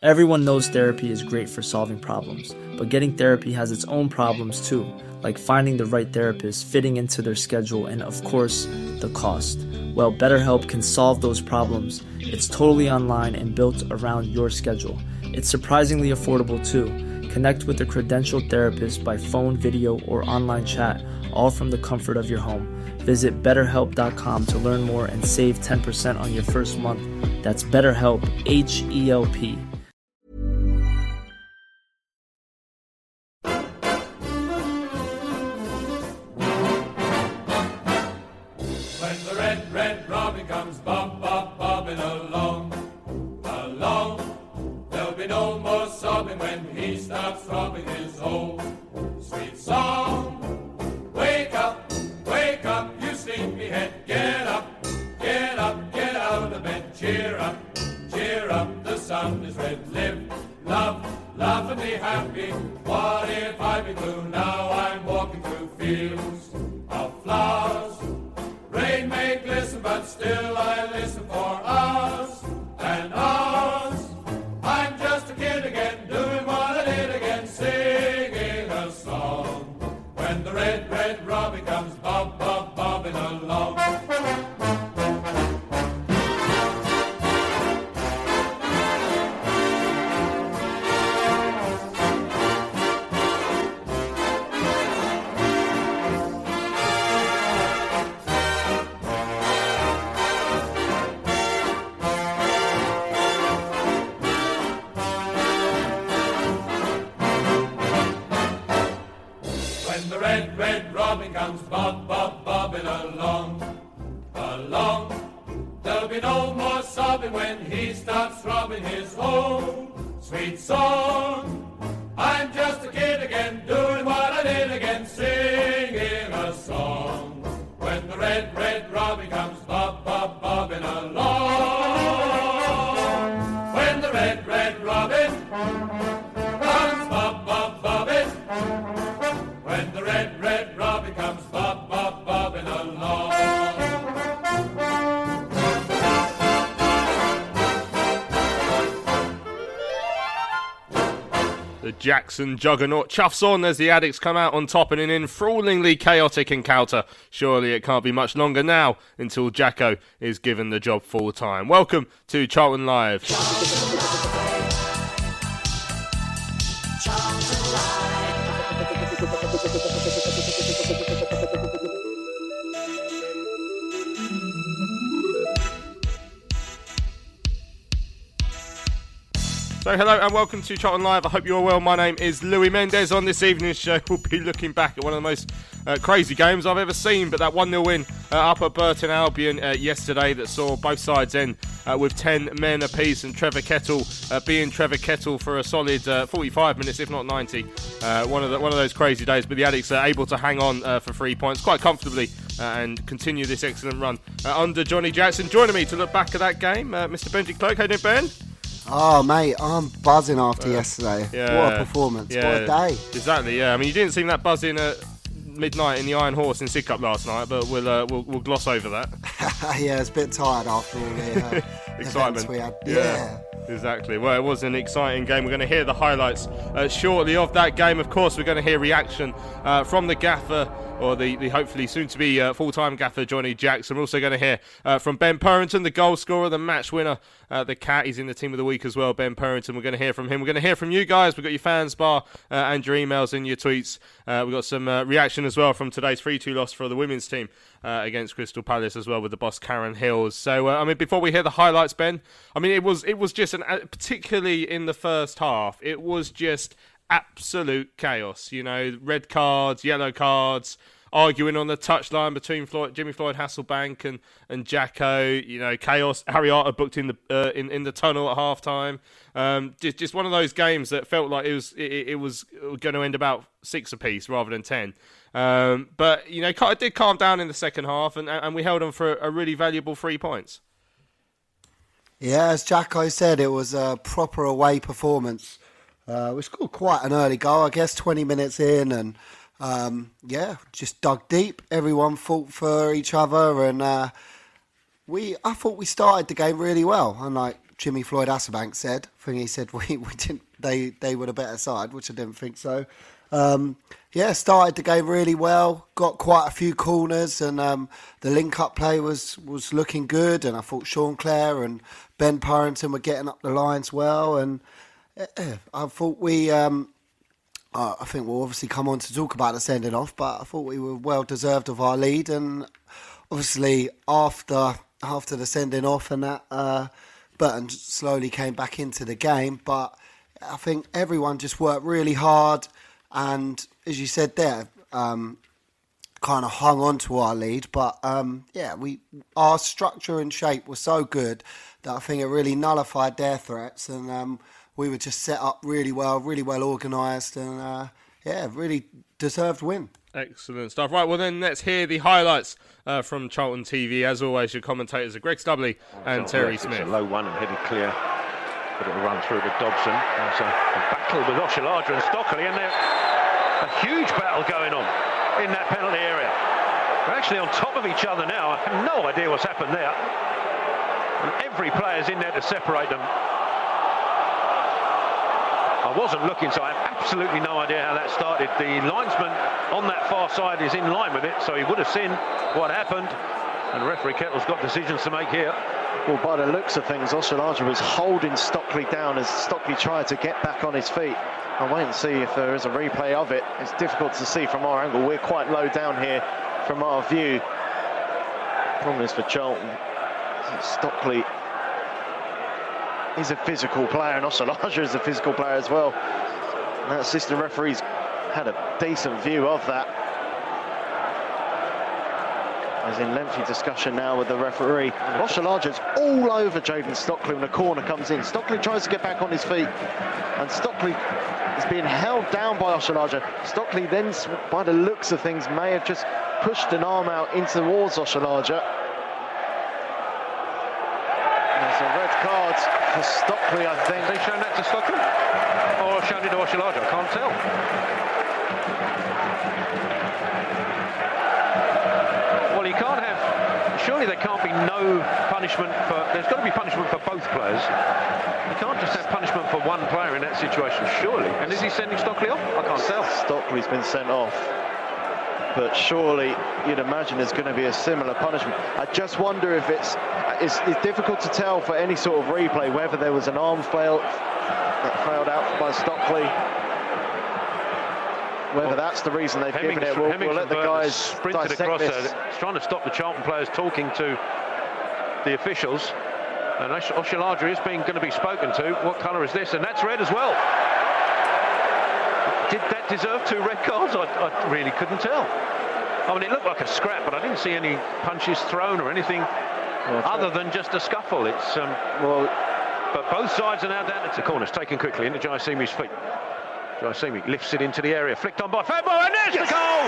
Everyone knows therapy is great for solving problems, but getting therapy has its own problems too, like finding the right therapist, fitting into their schedule, and of course, the cost. Well, BetterHelp can solve those problems. It's totally online and built around your schedule. It's surprisingly affordable too. Connect with a credentialed therapist by phone, video, or online chat, all from the comfort of your home. Visit BetterHelp.com to learn more and save 10% on your first month. That's BetterHelp, H-E-L-P. When the red robin comes bobbing along, there'll be no more sobbing when he starts throbbing his old sweet song. Wake up, you sleepyhead, get up, get out of bed, cheer up, the sun is red, live, love, laugh and be happy. What if I be blue? Now I'm walking through fields of flowers. Rain may glisten, but still I listen for hours and hours. I'm just a kid again, doing what I did again, singing a song. When the red robin comes bobbing along. When the red robin comes bobbing along. There'll be no more sobbing when he starts throbbing his own sweet song. I'm just a kid again, doing what I did again, singing a song. When the red robin comes bobbing along. When the red robin comes bobbing. When the red robin comes bobbing along. The Jackson juggernaut chuffs on as the Addicts come out on top in an enthrallingly chaotic encounter. Surely it can't be much longer now until Jacko is given the job full time. Welcome to Charlton Live. So hello and welcome to Charlton Live. I hope you're well. My name is Louis Mendes. On this evening's show, we'll be looking back at one of the most crazy games I've ever seen. But that 1-0 win up at Burton Albion yesterday that saw both sides end with 10 men apiece, and Trevor Kettle being Trevor Kettle for a solid 45 minutes, if not 90. One of those crazy days. But the Addicts are able to hang on for 3 points quite comfortably and continue this excellent run under Johnny Jackson. Joining me to look back at that game, Mr. Benji Cloak. How you doing, Ben? Oh, mate, I'm buzzing after yesterday. Yeah, what a performance. Yeah, what a day. Exactly, yeah. I mean, you didn't seem that buzzing at midnight in the Iron Horse in Sidcup last night, but we'll gloss over that. Yeah, it's a bit tired after all the excitement we had. Yeah. Exactly. Well, it was an exciting game. We're going to hear the highlights shortly of that game. Of course, we're going to hear reaction from the gaffer, or the hopefully soon-to-be full-time gaffer, Johnny Jackson. We're also going to hear from Ben Purrington, the goal scorer, the match winner, the Cat. He's in the team of the week as well, Ben Purrington. We're going to hear from him. We're going to hear from you guys. We've got your fans bar and your emails and your tweets. We've got some reaction as well from today's 3-2 loss for the women's team against Crystal Palace as well, with the boss Karen Hills. So, I mean, before we hear the highlights, Ben, I mean, it was just particularly in the first half, it was just absolute chaos. You know, red cards, yellow cards, arguing on the touchline between Jimmy Floyd Hasselbank and Jacko. You know, chaos. Harry Arter booked in the tunnel at half time. Just one of those games that felt like it was going to end about 6 apiece rather than 10. But you know, it did calm down in the second half, and we held on for a really valuable 3 points. Yeah, as Jacko said, it was a proper away performance. We scored quite an early goal, I guess, 20 minutes in, and just dug deep. Everyone fought for each other, and I thought we started the game really well. And Jimmy Floyd Hasselbank said. I think he said we didn't. They were the better side, which I didn't think so. Started the game really well. Got quite a few corners, and the link-up play was looking good. And I thought Sean Clare and Ben Purrington were getting up the lines well. And I thought I think we'll obviously come on to talk about the sending off, but I thought we were well deserved of our lead. And obviously after the sending off and that, Burton slowly came back into the game. But I think everyone just worked really hard. And as you said there, kind of hung on to our lead. But our structure and shape was so good that I think it really nullified their threats. And we were just set up really well organised, and really deserved win. Excellent stuff. Right, well then let's hear the highlights from Charlton TV. As always, your commentators are Greg Stubley and Terry Smith. It's a low one and headed clear. But it'll run through to Dobson. There's a battle with Oshilaja and Stockley, and there's a huge battle going on in that penalty area. They're actually on top of each other now. I have no idea what's happened there. And every player's in there to separate them. I wasn't looking, so I have absolutely no idea how that started. The linesman on that far side is in line with it, so he would have seen what happened. And referee Kettle's got decisions to make here. Well, by the looks of things, Oshilaja was holding Stockley down as Stockley tried to get back on his feet. I'll wait and see if there is a replay of it. It's difficult to see from our angle. We're quite low down here from our view. Problem is for Charlton, Stockley is a physical player, and Oshilaja is a physical player as well. And that assistant referee's had a decent view of that. As in lengthy discussion now with the referee. Oshilaja's all over Jayden Stockley when the corner comes in. Stockley tries to get back on his feet, and Stockley is being held down by Oshilaja. Stockley then, by the looks of things, may have just pushed an arm out in towards Oshilaja. There's a red card for Stockley, I think. Have they shown that to Stockley? Or shown it to Oshilaja? I can't tell. Well, you can't have... Surely there can't be no punishment for... There's got to be punishment for both players. You can't just have punishment for one player in that situation, surely. And is he sending Stockley off? I can't tell. Stockley's been sent off. But surely you'd imagine there's going to be a similar punishment. I just wonder if it's difficult to tell for any sort of replay whether there was an arm failed out by Stockley. Whether that's the reason they've given it, we'll let the guys sprinted across there, trying to stop the Charlton players talking to the officials. And Oshilaja is going to be spoken to. What colour is this? And that's red as well. Did that deserve 2 red cards? I really couldn't tell. I mean, it looked like a scrap, but I didn't see any punches thrown or anything other than just a scuffle. It's but both sides are now down to the corners, taken quickly into Jaisimi's feet. Jaisimi lifts it into the area, flicked on by Fanbo, and there's the goal!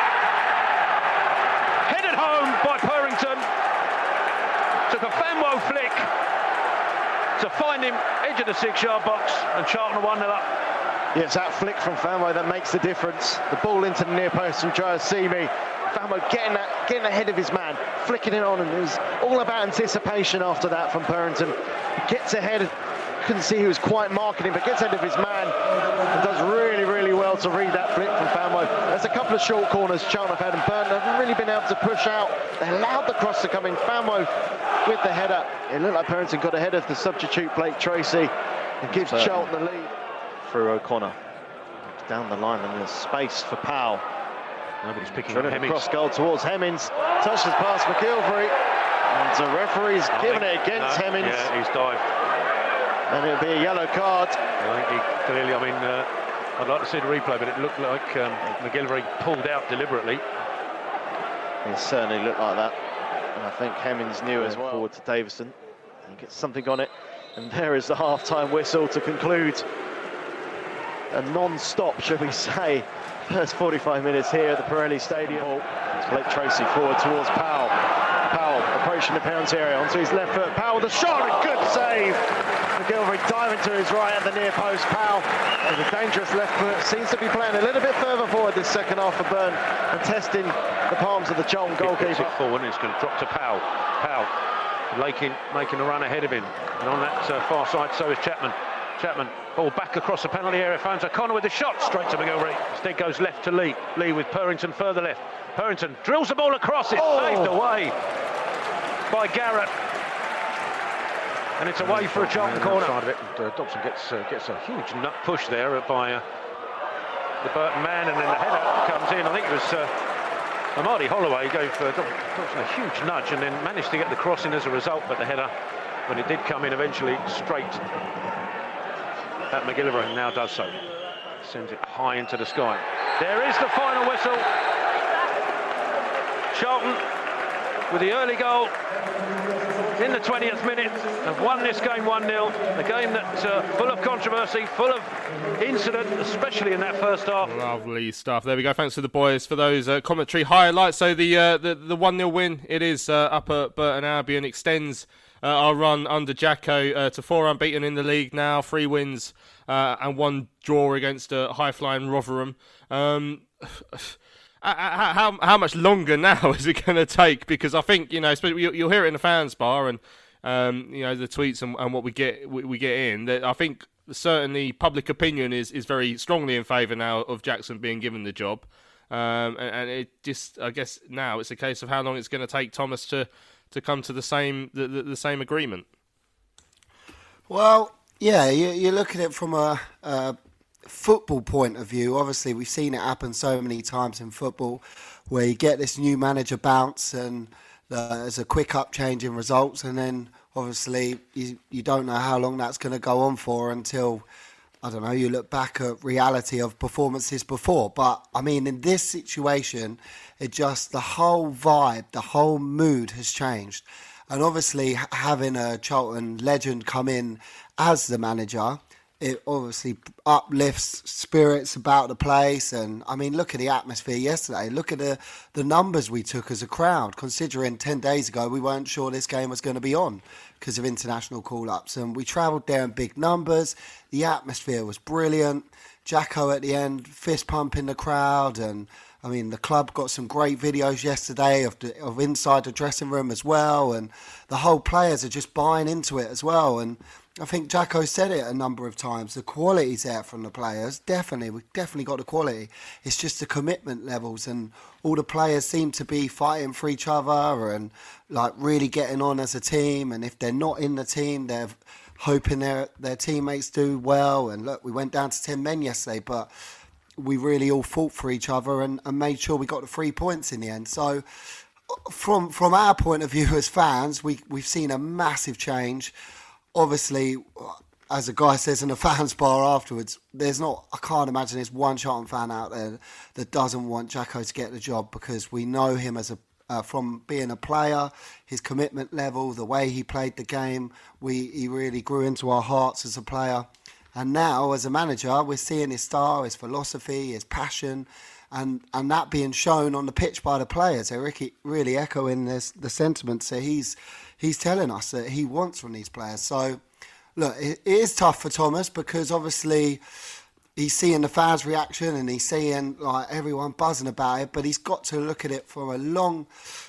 Headed home by Purrington. Took a Fanbo flick to find him edge of the 6-yard box, and Charlton are 1-0 up. Yes, that flick from Fanbo that makes the difference. The ball into the near post from Jaisimi. Fanbo getting ahead of his man, flicking it on, and it was all about anticipation after that from Purrington. Gets ahead. Couldn't see he was quite marking him, but gets ahead of his man and does really, really well to read that flick from Fanbo. There's a couple of short corners Charlton have had, and Burton haven't really been able to push out. They allowed the cross to come in. Fanbo with the header. It looked like Purrington got ahead of the substitute Blake Tracy and gives Charlton the lead. Through O'Connor. Down the line, and there's space for Powell. Nobody's picking up Hemmings. Cross goal towards Hemmings. Touches past McGilvery. And the referee's given it against Hemmings. Yeah, he's dived. And it'll be a yellow card. I think he clearly, I'd like to see the replay, but it looked like McGilvery pulled out deliberately. It certainly looked like that. And I think Hemmings knew as well. Forward to Davison. He gets something on it. And there is the half-time whistle to conclude a non-stop, shall we say, first 45 minutes here at the Pirelli Stadium. Blake Tracy forward towards Powell. Powell approaching the penalty area onto his left foot. Powell with a shot, a good save. McGilvery diving to his right at the near post. Powell with a dangerous left foot. Seems to be playing a little bit further forward this second half for Burn and testing the palms of the Charlton goalkeeper. Forward, and it's going to drop to Powell. Powell Lakin making a run ahead of him, and on that far side so is Chapman. Chapman, ball back across the penalty area, finds O'Connor with the shot, straight to McGilvery. Instead goes left to Lee. Lee with Purrington further left. Purrington drills the ball across, it's saved away by Garrett. And it's away for a Charlton corner. Side of it. And, Dobson gets a huge nut push there by the Burton man, and then the header comes in. I think it was Amadi Holloway gave Dobson a huge nudge and then managed to get the cross in as a result, but the header, when it did come in eventually, straight at McGillivray, and now does so. Sends it high into the sky. There is the final whistle. Charlton, with the early goal in the 20th minute, have won this game 1-0. A game that's full of controversy, full of incident, especially in that first half. Lovely stuff. There we go. Thanks to the boys for those commentary highlights. So the 1-0 win, it is up at Burton Albion, extends our run under Jacko to 4 unbeaten in the league now, 3 wins and 1 draw against high-flying Rotherham. How much longer now is it going to take? Because I think, you'll hear it in the fans bar and the tweets and what we get in. That I think certainly public opinion is very strongly in favour now of Jackson being given the job, and it just, I guess now it's a case of how long it's going to take Thomas to come to the same agreement. Well, yeah, you look at it from a football point of view. Obviously, we've seen it happen so many times in football where you get this new manager bounce and there's a quick up change in results, and then obviously you don't know how long that's going to go on for until, I don't know, you look back at reality of performances before. But I mean, in this situation, the whole vibe, the whole mood has changed. And obviously having a Charlton legend come in as the manager, it obviously uplifts spirits about the place. And I mean, look at the atmosphere yesterday. Look at the numbers we took as a crowd, considering 10 days ago we weren't sure this game was going to be on because of international call-ups. And we travelled there in big numbers. The atmosphere was brilliant. Jacko at the end, fist pumping the crowd. And I mean, the club got some great videos yesterday of inside the dressing room as well. And the whole players are just buying into it as well. And I think Jacko said it a number of times. The quality's there from the players. We've definitely got the quality. It's just the commitment levels, and all the players seem to be fighting for each other and like really getting on as a team. And if they're not in the team, they're hoping their teammates do well. And look, we went down to 10 men yesterday, but we really all fought for each other and made sure we got the 3 points in the end. So from our point of view as fans, we've seen a massive change. Obviously, as a guy says in the fans bar afterwards, I can't imagine there's one Charlton fan out there that doesn't want Jacko to get the job, because we know him as from being a player, his commitment level, the way he played the game. He really grew into our hearts as a player. And now, as a manager, we're seeing his style, his philosophy, his passion, and that being shown on the pitch by the players. They're really echoing the sentiments that he's telling us that he wants from these players. So, look, it is tough for Thomas, because obviously he's seeing the fans' reaction and he's seeing like everyone buzzing about it, but he's got to look at it from a long,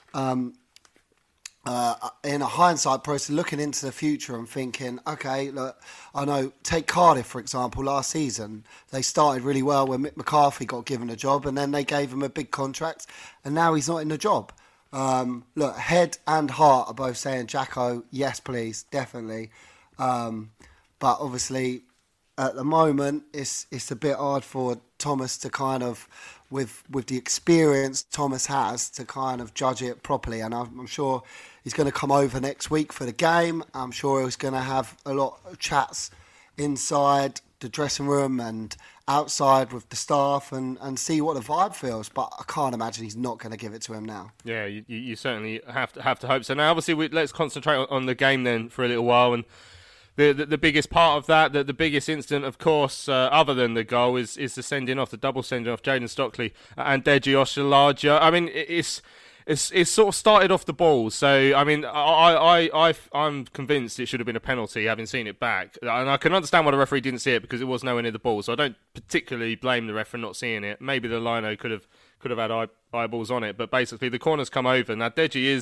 in a hindsight process, looking into the future and thinking, okay, look, I know, take Cardiff, for example, last season. They started really well when Mick McCarthy got given a job, and then they gave him a big contract, and now he's not in the job. Look, head and heart are both saying, Jacko, yes, please, definitely. But obviously, at the moment, it's a bit hard for Thomas to kind of, with the experience Thomas has, to kind of judge it properly. And I'm sure he's going to come over next week for the game. I'm sure he's going to have a lot of chats inside the dressing room and outside with the staff and see what the vibe feels. But I can't imagine he's not going to give it to him now. Yeah, you certainly have to hope so. Now, obviously, let's concentrate on the game then for a little while. And the biggest part of that, the biggest incident, of course, other than the goal, is the sending off, the double sending off Jayden Stockley and Deji Oshilaja. I mean, it's sort of started off the ball. So, I mean, I'm convinced it should have been a penalty, having seen it back. And I can understand why the referee didn't see it, because it was nowhere near the ball. So I don't particularly blame the ref for not seeing it. Maybe the lino could have had eyeballs on it. But basically, the corner's come over. Now, Deji is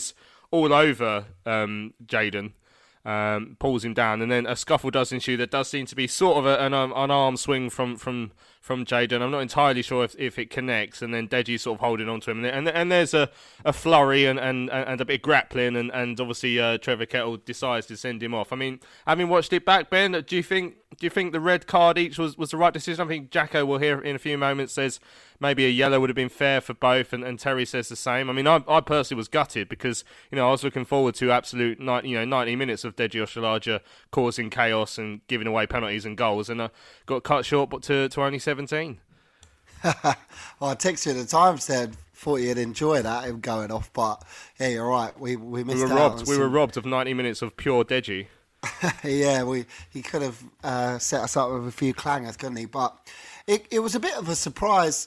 all over Jayden. Pulls him down, and then a scuffle does ensue. That does seem to be sort of an arm swing from Jayden. I'm not entirely sure if it connects, and then Deji sort of holding on to him, and there's a flurry and a bit of grappling, and obviously Trevor Kettle decides to send him off. I mean, having watched it back, Ben, do you think the red card each was the right decision? I think Jacko will hear in a few moments says maybe a yellow would have been fair for both, and Terry says the same. I mean, I personally was gutted because I was looking forward to absolute 90 minutes of Deji Oshalaja causing chaos and giving away penalties and goals, and got cut short to only 17. Well, I texted you at the time, said thought you'd enjoy that, him going off, but yeah, you're right. We missed out. We were robbed of 90 minutes of pure Deji. Yeah, he could have set us up with a few clangers, couldn't he? But it was a bit of a surprise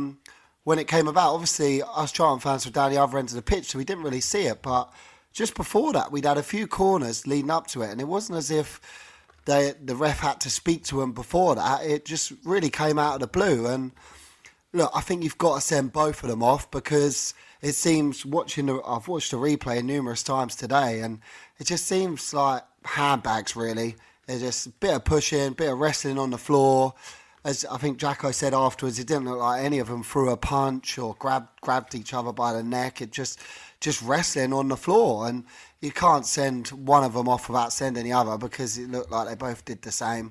when it came about. Obviously, us Charlton fans were down the other end of the pitch, so we didn't really see it. But just before that, we'd had a few corners leading up to it, and it wasn't as if the ref had to speak to him before that. It just really came out of the blue. And look, I think you've got to send both of them off because it seems, I've watched the replay numerous times today, and it just seems like handbags, really. There's just a bit of pushing, a bit of wrestling on the floor. As I think Jacko said afterwards, it didn't look like any of them threw a punch or grabbed each other by the neck. It just wrestling on the floor, and you can't send one of them off without sending the other because it looked like they both did the same.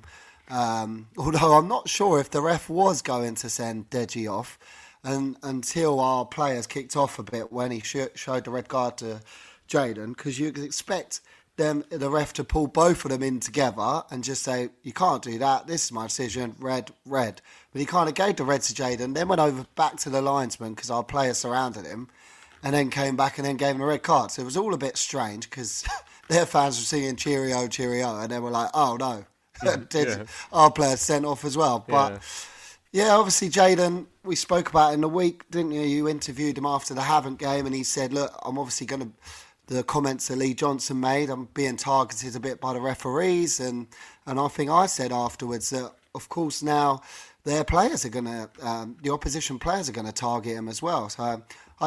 Although I'm not sure if the ref was going to send Deji off, and until our players kicked off a bit when he showed the red card to Jayden, because you could expect the ref to pull both of them in together and just say, you can't do that, this is my decision, red. But he kind of gave the red to Jayden, then went over back to the linesman because our players surrounded him, and then came back and then gave him a red card. So it was all a bit strange because their fans were singing cheerio, cheerio, and they were like, oh no, our players sent off as well. But yeah, obviously Jayden, we spoke about it in the week, didn't you? You interviewed him after the Havant game, and he said, look, I'm obviously going to, the comments that Lee Johnson made, I'm being targeted a bit by the referees, and I think I said afterwards that, of course, now their players are going to, the opposition players are going to target him as well. So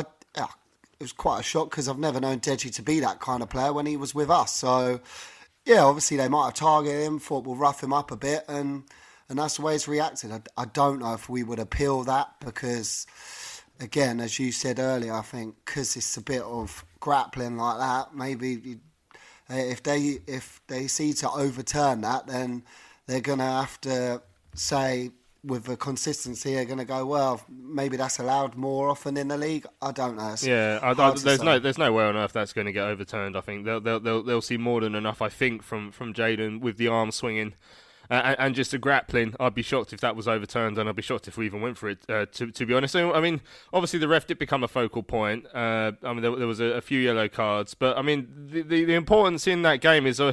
it was quite a shock because I've never known Deji to be that kind of player when he was with us. So, yeah, obviously they might have targeted him, thought we'll rough him up a bit, and that's the way he's reacted. I don't know if we would appeal that because, again, as you said earlier, I think because it's a bit of grappling like that, maybe if they see to overturn that, then they're going to have to say, with the consistency, they're going to go, well, maybe that's allowed more often in the league. I don't know. There's no way on earth that's going to get overturned. I think they'll see more than enough. I think from Jayden with the arm swinging and just the grappling. I'd be shocked if that was overturned, and I'd be shocked if we even went for it. To be honest, I mean, obviously the ref did become a focal point. I mean, there was a few yellow cards, but I mean, the importance in that game is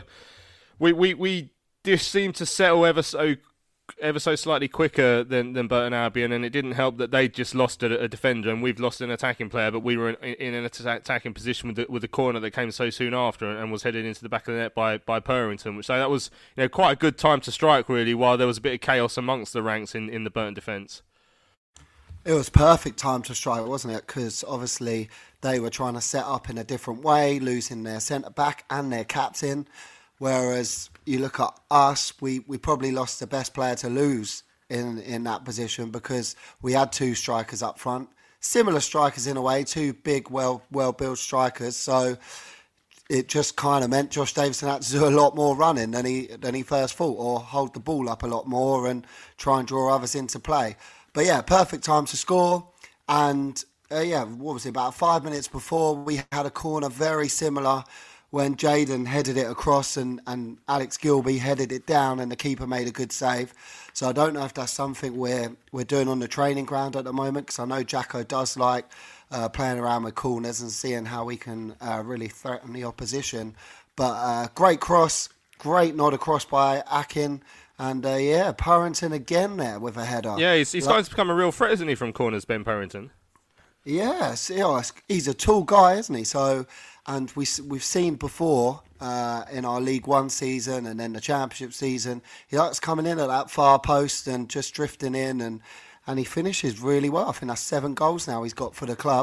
we just seemed to settle ever so slightly quicker than Burton Albion, and it didn't help that they just lost a defender and we've lost an attacking player, but we were in an attacking position with the corner that came so soon after and was headed into the back of the net by Purrington, which so that was quite a good time to strike really, while there was a bit of chaos amongst the ranks in the Burton defence. It was perfect time to strike, wasn't it? Because obviously they were trying to set up in a different way, losing their centre-back and their captain. Whereas you look at us, we probably lost the best player to lose in that position because we had two strikers up front. Similar strikers in a way, two big, well-built strikers. So it just kind of meant Josh Davison had to do a lot more running than he first thought, or hold the ball up a lot more and try and draw others into play. But yeah, perfect time to score. And what was it, about 5 minutes before, we had a corner very similar when Jayden headed it across and Alex Gilby headed it down and the keeper made a good save. So I don't know if that's something we're doing on the training ground at the moment, because I know Jacko does like playing around with corners and seeing how we can really threaten the opposition. But great cross, great nod across by Akin. And Purrington again there with a header. Yeah, he's starting to become a real threat, isn't he, from corners, Ben Purrington? Yes, he's a tall guy, isn't he? So, and we've seen before in our League One season and then the Championship season, he likes coming in at that far post and just drifting in, and he finishes really well. I think that's 7 goals now he's got for the club,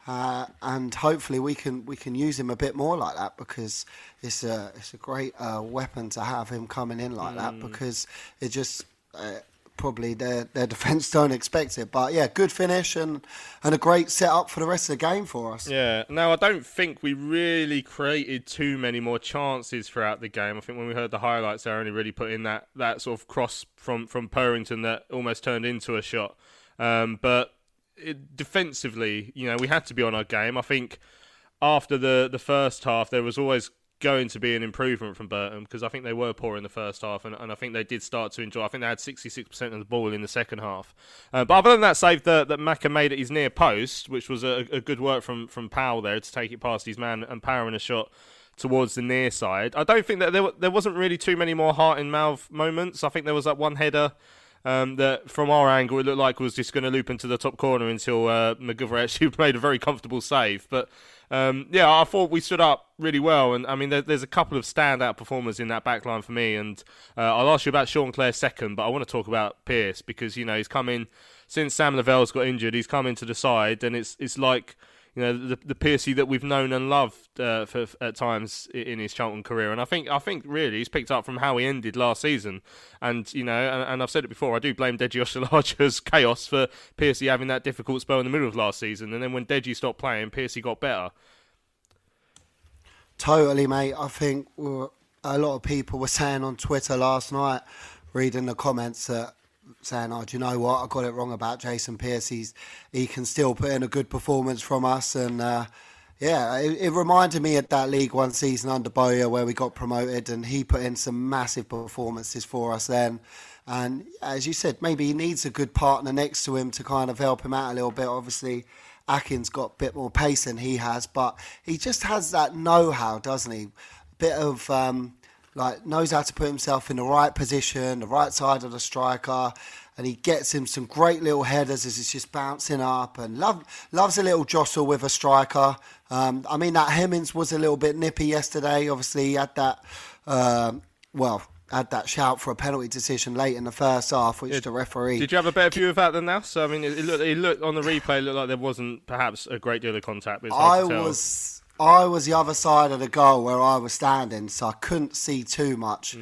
and hopefully we can use him a bit more like that, because it's a great weapon to have him coming in like that, because it just probably their defence don't expect it. But yeah, good finish and a great setup for the rest of the game for us. Yeah. Now, I don't think we really created too many more chances throughout the game. I think when we heard the highlights, they only really put in that sort of cross from Purrington that almost turned into a shot. But defensively, we had to be on our game. I think after the first half, there was always going to be an improvement from Burton, because I think they were poor in the first half, and I think they did start to enjoy. I think they had 66% of the ball in the second half. But other than that save that Maka made at his near post, which was a good work from Powell there to take it past his man and powering a shot towards the near side, I don't think that there wasn't really too many more heart-in-mouth moments. I think there was that one header that from our angle it looked like was just going to loop into the top corner until McGilvray actually made a very comfortable save. But I thought we stood up really well, and I mean there's a couple of standout performers in that back line for me, and I'll ask you about Sean Clare second, but I want to talk about Pearce, because he's come in since Sam Lavell's got injured. He's come into the side, and it's like the Pearcey that we've known and loved at times in his Charlton career. And I think really he's picked up from how he ended last season. And and I've said it before, I do blame Deji Oshalaja's chaos for Pearcey having that difficult spell in the middle of last season. And then when Deji stopped playing, Pearcey got better. Totally, mate. I think a lot of people were saying on Twitter last night, reading the comments, saying, "Oh, do you know what? I got it wrong about Jason Pearce. He can still put in a good performance from us." And it reminded me of that League One season under Bowyer where we got promoted, and he put in some massive performances for us then. And as you said, maybe he needs a good partner next to him to kind of help him out a little bit. Obviously, Akin's got a bit more pace than he has, but he just has that know-how, doesn't he? A bit of knows how to put himself in the right position, the right side of the striker, and he gets him some great little headers as he's just bouncing up, and loves a little jostle with a striker. I mean, that Hemmings was a little bit nippy yesterday. Obviously, he had that shout for a penalty decision late in the first half, which the referee... Did you have a better view of that than us? I mean, it looked on the replay, it looked like there wasn't perhaps a great deal of contact. I was the other side of the goal where I was standing, so I couldn't see too much.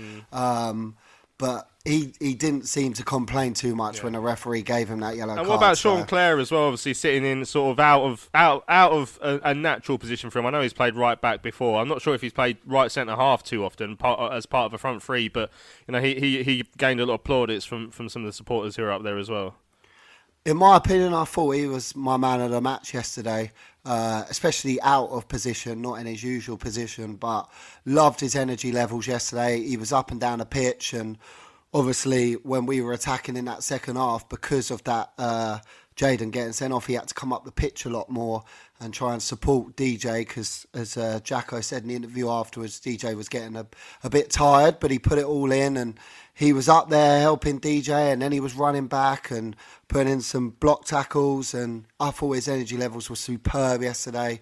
But he didn't seem to complain too much when the referee gave him that yellow card. And what about Sean Clare as well? Obviously sitting in sort of out of a natural position for him. I know he's played right back before. I'm not sure if he's played right centre half too often as part of a front three, but he gained a lot of plaudits from some of the supporters who are up there as well. In my opinion, I thought he was my man of the match yesterday, especially out of position, not in his usual position, but loved his energy levels yesterday. He was up and down the pitch, and obviously when we were attacking in that second half, because of that Jayden getting sent off, he had to come up the pitch a lot more and try and support DJ, because as Jacko said in the interview afterwards, DJ was getting a bit tired, but he put it all in, and he was up there helping DJ, and then he was running back and putting in some block tackles, and I thought his energy levels were superb yesterday.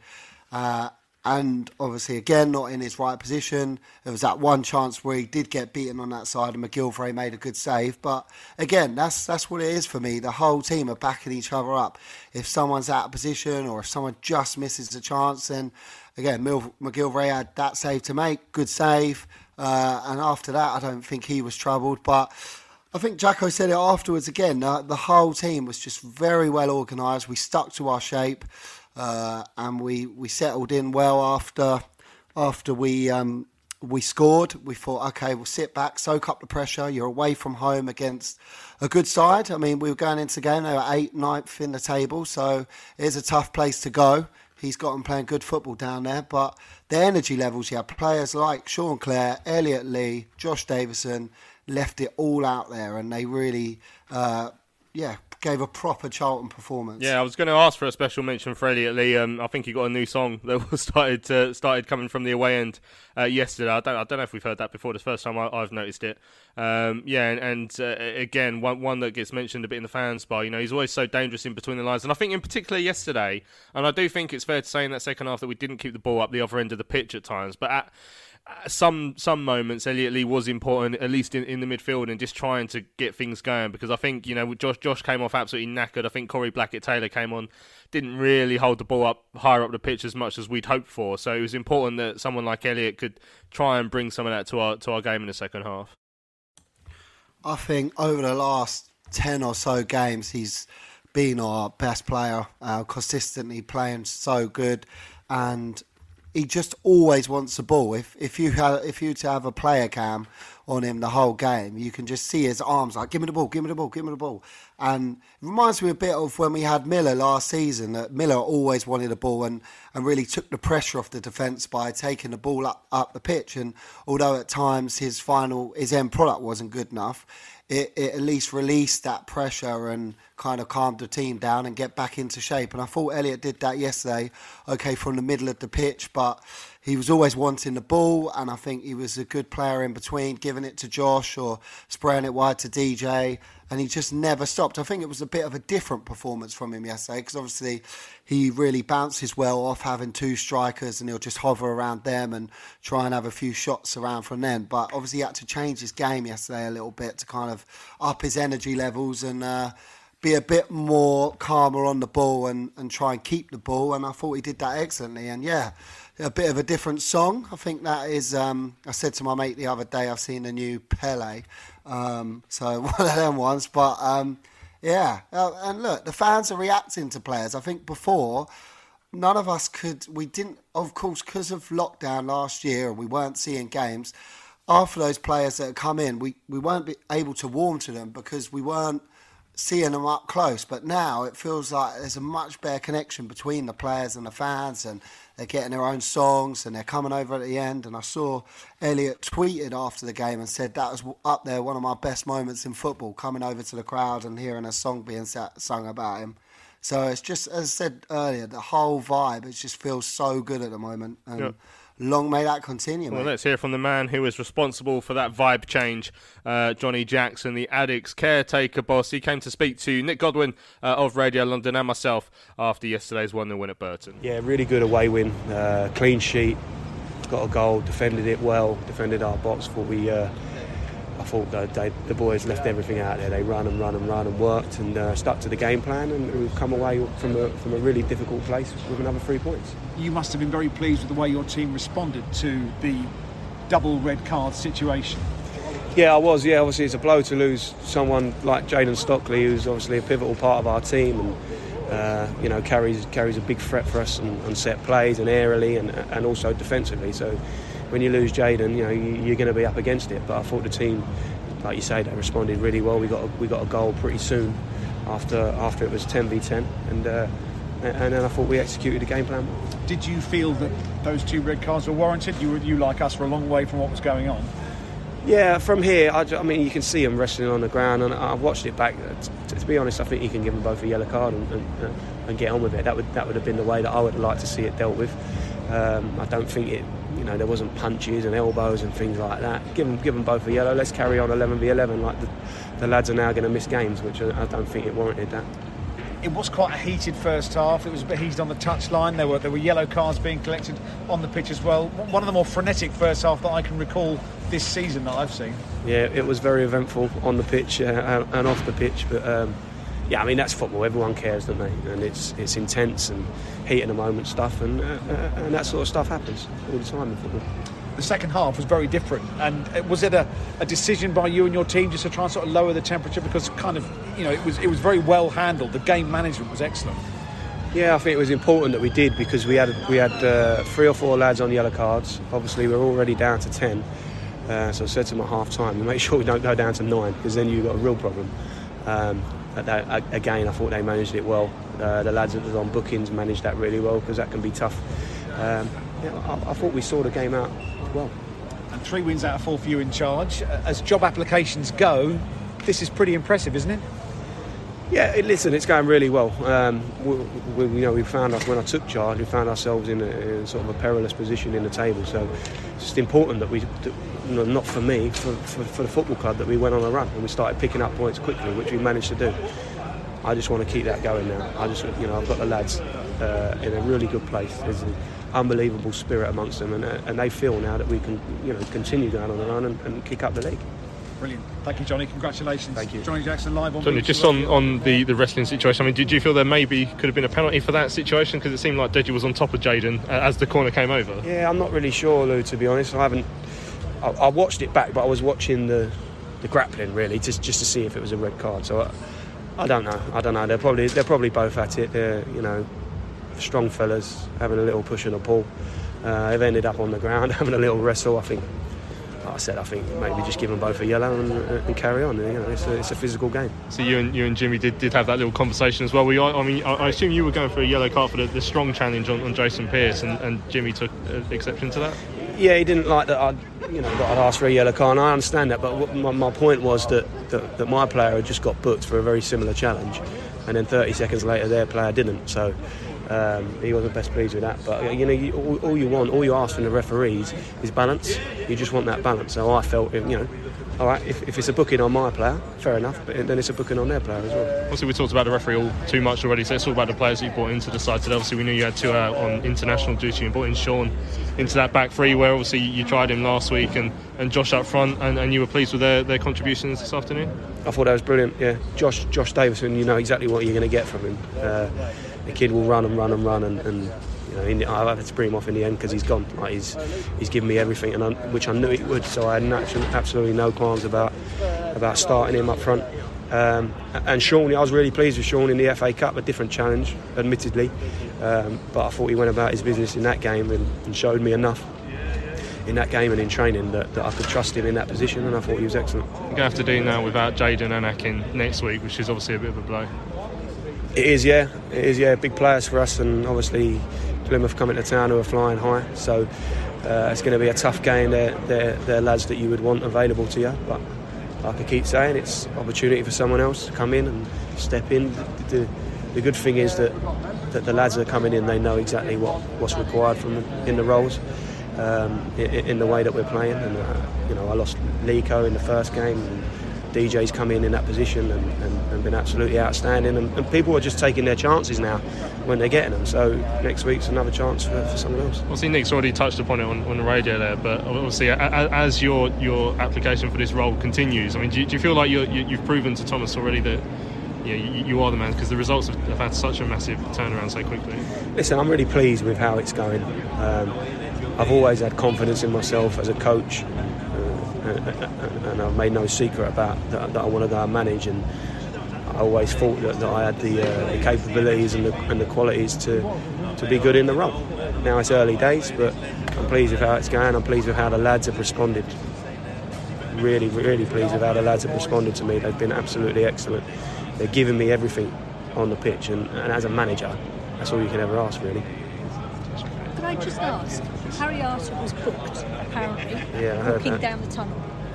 And obviously, again, not in his right position. There was that one chance where he did get beaten on that side, and McGilvray made a good save. But again, that's what it is for me. The whole team are backing each other up. If someone's out of position or if someone just misses a chance, then again, McGilvray had that save to make, good save. And after that, I don't think he was troubled. But I think Jacko said it afterwards again. The whole team was just very well organised. We stuck to our shape. And we settled in well after we scored. We thought, okay, we'll sit back, soak up the pressure. You're away from home against a good side. I mean, we were going into the game, they were 8th, 9th in the table, so it's a tough place to go. He's got them playing good football down there, but the energy levels, you have players like Sean Clare, Elliot Lee, Josh Davison, left it all out there, and they really, gave a proper Charlton performance. Yeah, I was going to ask for a special mention for Elliot Lee. I think he got a new song that was started coming from the away end yesterday. I don't know if we've heard that before. It's the first time I've noticed it. Again, one that gets mentioned a bit in the fans bar. He's always so dangerous in between the lines, and I think in particular yesterday. And I do think it's fair to say in that second half that we didn't keep the ball up the other end of the pitch at times, but some moments Elliot Lee was important, at least in the midfield, and just trying to get things going, because I think, Josh came off absolutely knackered. I think Corey Blackett-Taylor came on, didn't really hold the ball up higher up the pitch as much as we'd hoped for, so it was important that someone like Elliot could try and bring some of that to our game in the second half. I think over the last 10 or so games he's been our best player, consistently playing so good, and he just always wants the ball. If you to have a player cam on him the whole game, you can just see his arms like, give me the ball, give me the ball, give me the ball. And it reminds me a bit of when we had Miller last season, that Miller always wanted the ball and really took the pressure off the defence by taking the ball up the pitch. And although at times his end product wasn't good enough, it at least released that pressure and kind of calmed the team down and get back into shape. And I thought Elliot did that yesterday, okay, from the middle of the pitch, but he was always wanting the ball, and I think he was a good player in between, giving it to Josh or spraying it wide to DJ, and he just never stopped. I think it was a bit of a different performance from him yesterday, because obviously he really bounces well off having two strikers, and he'll just hover around them and try and have a few shots around from them. But obviously he had to change his game yesterday a little bit to kind of up his energy levels and be a bit more calmer on the ball and try and keep the ball, and I thought he did that excellently. And yeah, a bit of a different song. I think that is, I said to my mate the other day, I've seen the new Pele, so one of them ones, but yeah, and look, the fans are reacting to players. I think before, none of us we didn't, of course, because of lockdown last year, and we weren't seeing games, after those players that had come in, we weren't able to warm to them because we weren't seeing them up close. But now it feels like there's a much better connection between the players and the fans, and they're getting their own songs and they're coming over at the end. And I saw Elliot tweeted after the game and said that was up there, one of my best moments in football, coming over to the crowd and hearing a song being sung about him. So it's just, as I said earlier, the whole vibe, it just feels so good at the moment. And yep. Long may that continue, Well, mate. let's hear from the man who is responsible for that vibe change, Johnny Jackson, the Addicks caretaker boss. He came to speak to Nick Godwin of Radio London and myself after yesterday's 1-0 win at Burton. Yeah, really good away win, clean sheet, got a goal, defended it well, defended our box. I thought the boys left everything out there. They run and worked and stuck to the game plan, and we've come away from a really difficult place with another 3 points. You must have been very pleased with the way your team responded to the double red card situation. Yeah, I was. Yeah, obviously it's a blow to lose someone like Jayden Stockley, who's obviously a pivotal part of our team, and carries a big threat for us on set plays and aerially and also defensively. So when you lose Jayden, you're going to be up against it. But I thought the team, like you say, they responded really well. We got a goal pretty soon after it was 10v10, and then I thought we executed the game plan. Did you feel that those 2 red cards were warranted? You like us, were a long way from what was going on. Yeah, from here, I mean, you can see him wrestling on the ground, and I've watched it back. To be honest, I think you can give them both a yellow card and get on with it. That would have been the way that I would have liked to see it dealt with. I don't think it. There wasn't punches and elbows and things like that. Give them both a yellow. Let's carry on 11v11. Like the lads are now going to miss games, which I don't think it warranted that. It was quite a heated first half. It was a bit heated on the touchline. There were yellow cards being collected on the pitch as well. One of the more frenetic first half that I can recall this season that I've seen. Yeah, it was very eventful on the pitch and off the pitch. But yeah, I mean, that's football. Everyone cares, don't they? And it's intense and heat in the moment stuff, and that sort of stuff happens all the time in football. The second half was very different, and was it a decision by you and your team just to try and sort of lower the temperature, because it was very well handled. The game management was excellent. Yeah, I think it was important that we did, because we had 3 or 4 lads on yellow cards. Obviously, we're already down to 10, so I said to them at half time, make sure we don't go down to 9, because then you've got a real problem. Again, I thought they managed it well. The lads that was on bookings managed that really well, because that can be tough. I thought we saw the game out well. And 3 wins out of 4 for you in charge. As job applications go, this is pretty impressive, isn't it? Yeah, listen, it's going really well. We found us, when I took charge, we found ourselves in a sort of a perilous position in the table. So it's just important that not for me, for the football club, that we went on a run and we started picking up points quickly, which we managed to do. I just want to keep that going now. I've got the lads in a really good place. There's unbelievable spirit amongst them, and they feel now that we can, continue going on the run and kick up the league. Brilliant. Thank you, Johnny. Congratulations. Thank you. Johnny Jackson live on. Johnny, just on the wrestling situation, I mean, did you feel there maybe could have been a penalty for that situation? Because it seemed like Deji was on top of Jayden as the corner came over. Yeah, I'm not really sure, Lou, to be honest. I watched it back, but I was watching the grappling, really, just to see if it was a red card. So I don't know. They're probably both at it. They're, strong fellas having a little push and a pull. They've ended up on the ground having a little wrestle. I think maybe just give them both a yellow and carry on. It's a physical game. So you and Jimmy did have that little conversation as well. I assume you were going for a yellow card for the strong challenge on Jason Pearce, and Jimmy took exception to that. Yeah, he didn't like that that I'd asked for a yellow card, and I understand that, but my point was that my player had just got booked for a very similar challenge, and then 30 seconds later their player didn't, so he wasn't best pleased with that. But all you ask from the referees is balance. You just want that balance. So I felt, all right, if it's a booking on my player, fair enough, but then it's a booking on their player as well. Obviously, we talked about the referee all too much already, so let's talk about the players that you brought into the side today. Obviously, we knew you had two out on international duty, and brought in Sean into that back three, where obviously you tried him last week, and Josh up front, and you were pleased with their contributions this afternoon? I thought that was brilliant, yeah. Josh Davison, you know exactly what you're going to get from him. The kid will run, and I had to bring him off in the end because he's gone. Like he's given me everything, which I knew he would. So I had absolutely no qualms about starting him up front. And Sean, I was really pleased with Sean in the FA Cup, a different challenge, admittedly. But I thought he went about his business in that game and showed me enough in that game and in training that I could trust him in that position, and I thought he was excellent. You're going to have to do now without Jayden and Akin next week, which is obviously a bit of a blow. It is, yeah. Big players for us, and obviously Plymouth coming to town who are flying high. So it's going to be a tough game. They're lads that you would want available to you. But like I keep saying, it's opportunity for someone else to come in and step in. The good thing is that the lads that are coming in, they know exactly what's required from them in the roles, in the way that we're playing. And I lost Lico in the first game. And DJ's come in that position and been absolutely outstanding, and people are just taking their chances now when they're getting them. So next week's another chance for someone else. Obviously Nick's already touched upon it on the radio there, but obviously as your application for this role continues, I mean, do you feel like you've proven to Thomas already that you are the man, because the results have had such a massive turnaround so quickly? Listen, I'm really pleased with how it's going. I've always had confidence in myself as a coach, and I've made no secret about that I want to go and manage, and I always thought that I had the capabilities and the qualities to be good in the role. Now it's early days, but I'm pleased with how it's going. I'm pleased with how the lads have responded. Really, really pleased with how the lads have responded to me. They've been absolutely excellent. They're giving me everything on the pitch, and as a manager, that's all you can ever ask, really. Could I just ask, Harry Arter was booked, apparently, walking down the tunnel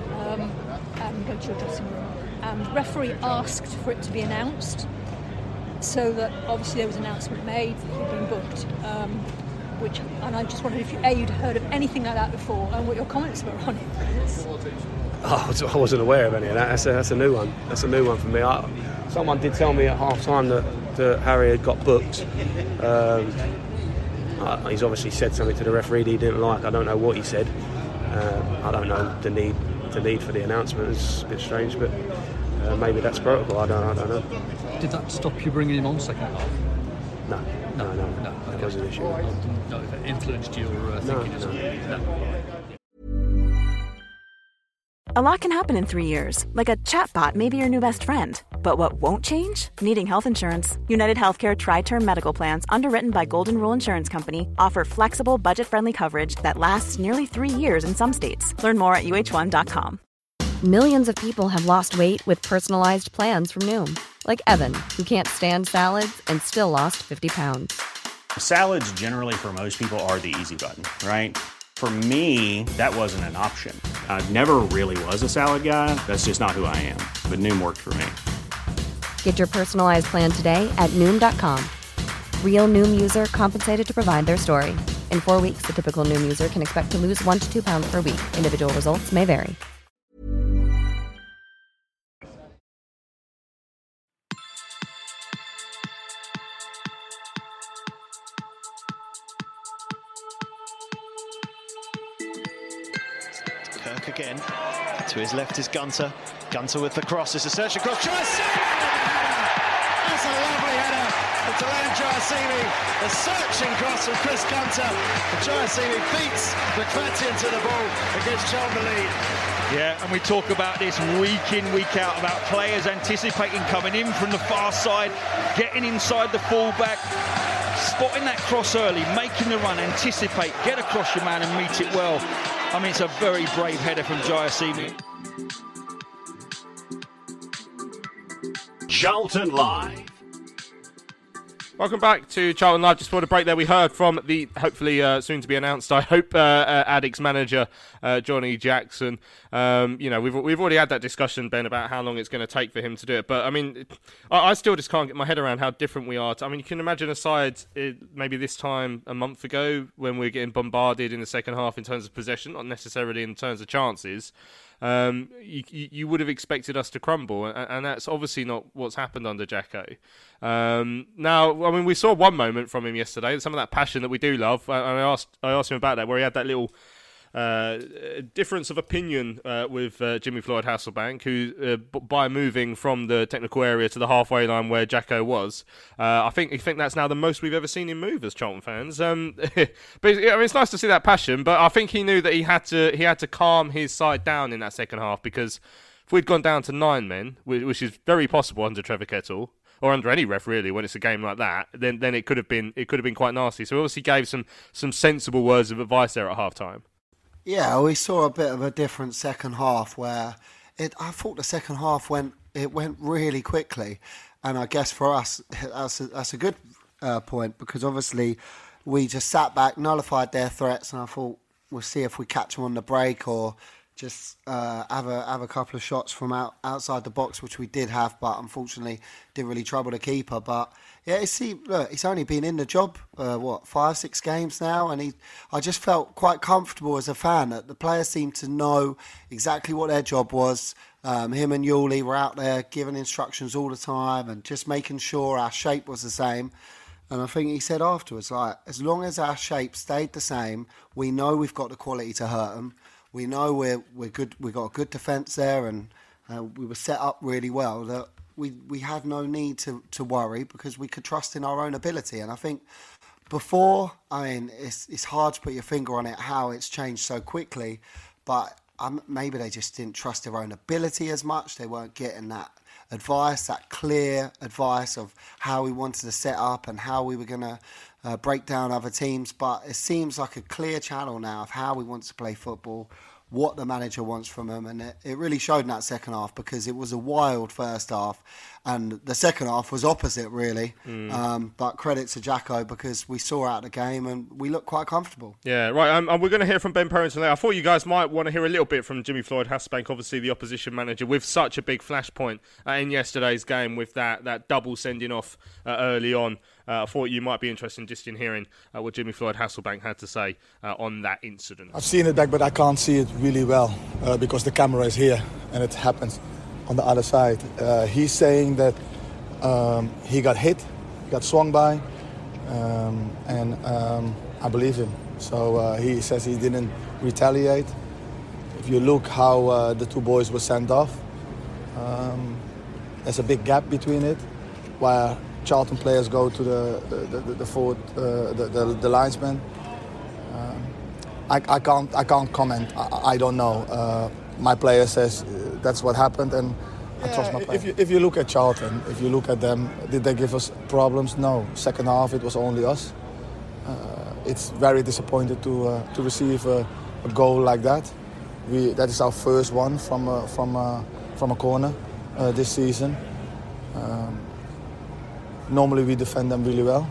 and go to your dressing room. And the referee asked for it to be announced, so that obviously there was an announcement made that he'd been booked. And I just wondered if you'd heard of anything like that before, and what your comments were on it. I wasn't aware of any of that. That's a new one. That's a new one for me. Someone did tell me at half time that Harry had got booked. He's obviously said something to the referee that he didn't like. I don't know what he said. I don't know the need for the announcement. It's a bit strange, but maybe that's protocol. I don't know. Did that stop you bringing him on second half? No. That was an issue. No, that influenced your thinking as well? No. A lot can happen in 3 years, like a chatbot may be your new best friend. But what won't change? Needing health insurance. United Healthcare Tri-Term Medical Plans, underwritten by Golden Rule Insurance Company, offer flexible, budget-friendly coverage that lasts nearly 3 years in some states. Learn more at uh1.com. Millions of people have lost weight with personalized plans from Noom. Like Evan, who can't stand salads and still lost 50 pounds. Salads generally for most people are the easy button, right? For me, that wasn't an option. I never really was a salad guy. That's just not who I am. But Noom worked for me. Get your personalized plan today at Noom.com. Real Noom user compensated to provide their story. In 4 weeks, the typical Noom user can expect to lose 1 to 2 pounds per week. Individual results may vary. Kirk again. To his left is Gunter. Gunter with the cross. It's a search across. That's a lovely header for Talan Jayasimi. A searching cross from Chris Gunter. Jayasimi beats McFadden to the ball against Charlton lead. Yeah, and we talk about this week in, week out, about players anticipating coming in from the far side, getting inside the fullback, spotting that cross early, making the run, anticipate, get across your man and meet it well. I mean, it's a very brave header from Jayasimi. Charlton Live. Welcome back to Charlton Live. Just before the break there, we heard from the hopefully soon to be announced, I hope, Addicks manager, Johnny Jackson. We've already had that discussion, Ben, about how long it's going to take for him to do it. But I mean, I still just can't get my head around how different we are. I mean, you can imagine a side maybe this time a month ago when we're getting bombarded in the second half in terms of possession, not necessarily in terms of chances. You would have expected us to crumble, and that's obviously not what's happened under Jacko. Now, I mean, we saw one moment from him yesterday, some of that passion that we do love, and I asked him about that, where he had that little difference of opinion with Jimmy Floyd Hasselbank, who by moving from the technical area to the halfway line where Jacko was, I think that's now the most we've ever seen him move as Charlton fans. But I mean, it's nice to see that passion, but I think he knew that he had to calm his side down in that second half, because if we'd gone down to 9 men, which is very possible under Trevor Kettle, or under any ref really, when it's a game like that, then it could have been quite nasty. So he obviously gave some sensible words of advice there at half time. Yeah, we saw a bit of a different second half where I thought the second half went really quickly, and I guess for us that's a good point, because obviously we just sat back, nullified their threats, and I thought we'll see if we catch them on the break or just have a couple of shots from outside the box, which we did have, but unfortunately didn't really trouble the keeper. But yeah, he's only been in the job 5-6 games now, and I just felt quite comfortable as a fan that the players seemed to know exactly what their job was. Him and Yuli were out there giving instructions all the time and just making sure our shape was the same. And I think he said afterwards, like, as long as our shape stayed the same, we know we've got the quality to hurt them. We know we're good. We got a good defence there, and we were set up really well. That we had no need to worry, because we could trust in our own ability. And I think before, I mean, it's hard to put your finger on it how it's changed so quickly, but maybe they just didn't trust their own ability as much. They weren't getting that advice, that clear advice of how we wanted to set up and how we were going to break down other teams. But it seems like a clear channel now of how we want to play football, what the manager wants from them, and it really showed in that second half, because it was a wild first half and the second half was opposite really. But credit to Jacko, because we saw out the game and we looked quite comfortable. Yeah, right. We're going to hear from Ben Purrington later. I thought you guys might want to hear a little bit from Jimmy Floyd Hasselbank, obviously the opposition manager, with such a big flashpoint in yesterday's game with that double sending off early on. I thought you might be interested just in hearing what Jimmy Floyd Hasselbank had to say on that incident. I've seen it back, but I can't see it really well because the camera is here and it happens on the other side. He's saying that he got hit, got swung by, and I believe him. So he says he didn't retaliate. If you look how the two boys were sent off, there's a big gap between it, where Charlton players go to the forward, the linesman. I can't comment. I don't know. My player says that's what happened, and I trust my player. If you look at Charlton, if you look at them, did they give us problems? No. Second half, it was only us. It's very disappointing to receive a goal like that. That is our first one from a corner this season. Normally we defend them really well.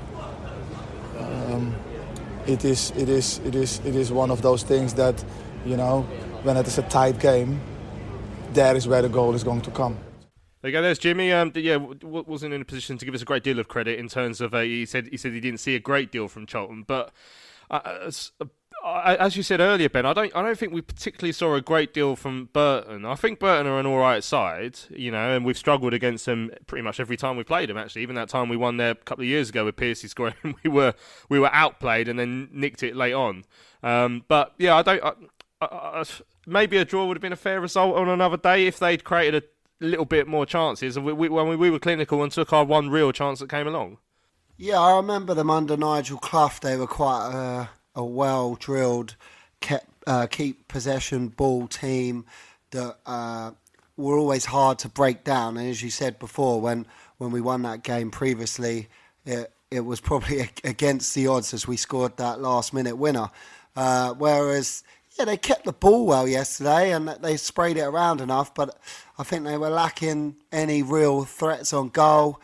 It is one of those things that, you know, when it is a tight game, there is where the goal is going to come. There you go. There's Jimmy. Wasn't in a position to give us a great deal of credit in terms of he said he didn't see a great deal from Charlton, but as you said earlier, Ben, I don't think we particularly saw a great deal from Burton. I think Burton are an all right side, you know, and we've struggled against them pretty much every time we played them. Actually, even that time we won there a couple of years ago with Piercy scoring, we were outplayed and then nicked it late on. But yeah, maybe a draw would have been a fair result on another day if they'd created a little bit more chances. When we were clinical and took our one real chance that came along. Yeah, I remember them under Nigel Clough. They were quite a well-drilled, keep possession ball team that were always hard to break down. And as you said before, when we won that game previously, it was probably against the odds as we scored that last-minute winner. Whereas, yeah, they kept the ball well yesterday and they sprayed it around enough, but I think they were lacking any real threats on goal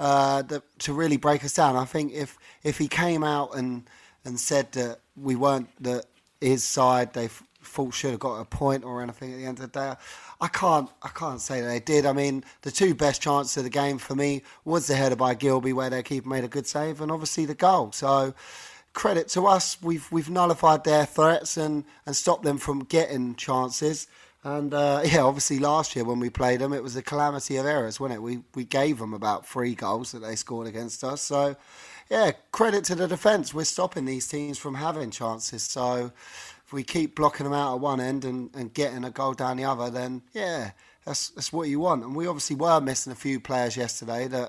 to really break us down. I think if he came out and said that we weren't his side, they thought should have got a point or anything at the end of the day, I can't say that they did. I mean, the two best chances of the game for me was the header by Gilby where their keeper made a good save, and obviously the goal. So credit to us, we've nullified their threats and stopped them from getting chances. And obviously last year when we played them, it was a calamity of errors, wasn't it? We gave them about 3 goals that they scored against us. So, yeah, credit to the defence. We're stopping these teams from having chances. So if we keep blocking them out at one end and getting a goal down the other, then, yeah, that's what you want. And we obviously were missing a few players yesterday that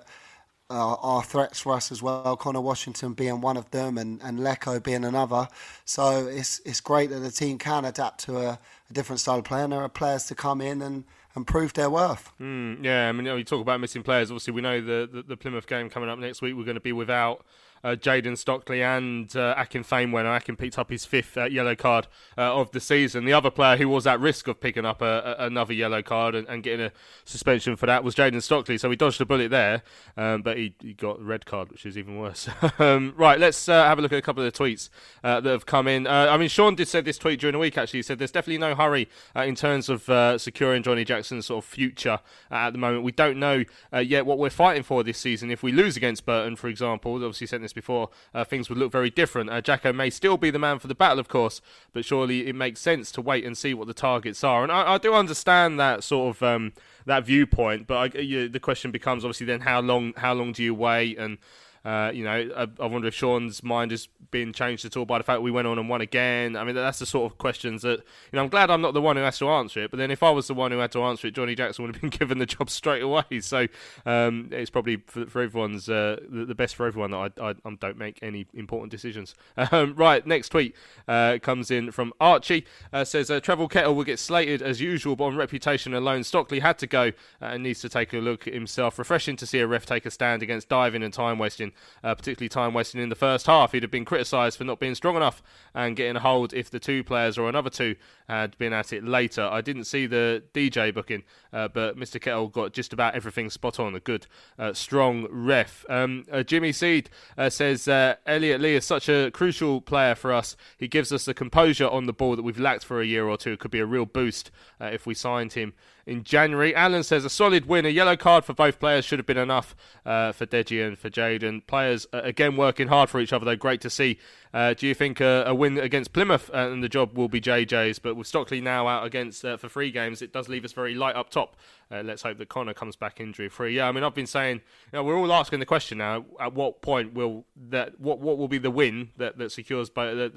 are threats for us as well. Connor Washington being one of them and Lecco being another. So it's great that the team can adapt to a different style of play, and there are players to come in and prove their worth. Yeah, I mean, you talk about missing players. Obviously, we know the Plymouth game coming up next week, we're going to be without Jayden Stockley and Akin Famewell. Now, Akin picked up his 5th yellow card of the season. The other player who was at risk of picking up another yellow card and getting a suspension for that was Jayden Stockley. So we dodged a bullet there, but he got a red card, which is even worse. Right, let's have a look at a couple of the tweets that have come in. I mean, Sean did say this tweet during the week, actually. He said there's definitely no hurry in terms of securing Johnny Jackson's sort of future at the moment. We don't know yet what we're fighting for this season. If we lose against Burton, for example, obviously sent this before, things would look very different. Jacko may still be the man for the battle, of course, but surely it makes sense to wait and see what the targets are. And I do understand that sort of that viewpoint, but the question becomes obviously then how long do you wait? And I wonder if Sean's mind has been changed at all by the fact we went on and won again. I mean, that's the sort of questions that, I'm glad I'm not the one who has to answer it, but then if I was the one who had to answer it, Johnny Jackson would have been given the job straight away. So it's probably for everyone's the best for everyone that I don't make any important decisions. Right, next tweet comes in from Archie. Says, Trevor Kettle will get slated as usual, but on reputation alone, Stockley had to go and needs to take a look at himself. Refreshing to see a ref take a stand against diving and time wasting. Particularly time wasting in the first half. He'd have been criticised for not being strong enough and getting a hold if the 2 players or another 2 had been at it later. I didn't see the DJ booking, but Mr. Kettle got just about everything spot on. A good, strong ref. Jimmy Seed says, Elliot Lee is such a crucial player for us. He gives us the composure on the ball that we've lacked for a year or two. It could be a real boost if we signed him in January. Alan says a solid win. A yellow card for both players should have been enough for Deji and for Jayden. Players, again, working hard for each other, though. Great to see. Do you think a win against Plymouth and the job will be JJ's? But with Stockley now out against for 3 games, it does leave us very light up top. Let's hope that Connor comes back injury-free. Yeah, I mean, I've been saying, we're all asking the question now, at what point what will be the win that secures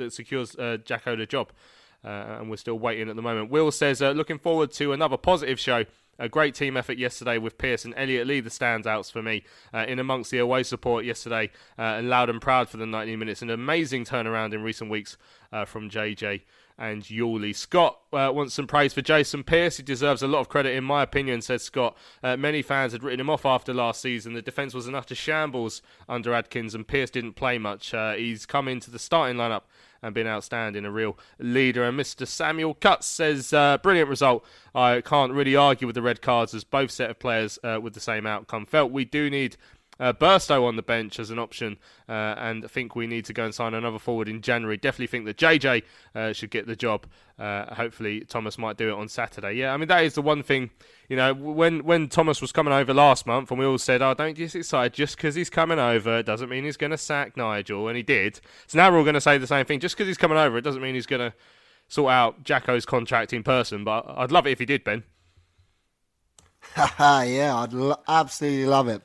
Jacko the job? And we're still waiting at the moment. Will says, looking forward to another positive show. A great team effort yesterday with Pearce and Elliot Lee, the standouts for me, in amongst the away support yesterday, and loud and proud for the 90 minutes. An amazing turnaround in recent weeks from JJ and Yuli. Scott wants some praise for Jason Pearce. He deserves a lot of credit, in my opinion, says Scott. Many fans had written him off after last season. The defence was enough to shambles under Adkins, and Pearce didn't play much. He's come into the starting lineup and been outstanding, a real leader. And Mr. Samuel Cutts says, brilliant result. I can't really argue with the red cards as both set of players with the same outcome. Felt we do need Burstow on the bench as an option, and I think we need to go and sign another forward in January. Definitely think that JJ should get the job. Hopefully Thomas might do it on Saturday. Yeah, I mean, that is the one thing, when Thomas was coming over last month and we all said, don't get excited, just because he's coming over, it doesn't mean he's going to sack Nigel, and he did. So now we're all going to say the same thing. Just because he's coming over, it doesn't mean he's going to sort out Jacko's contract in person, but I'd love it if he did, Ben. Yeah, I'd absolutely love it.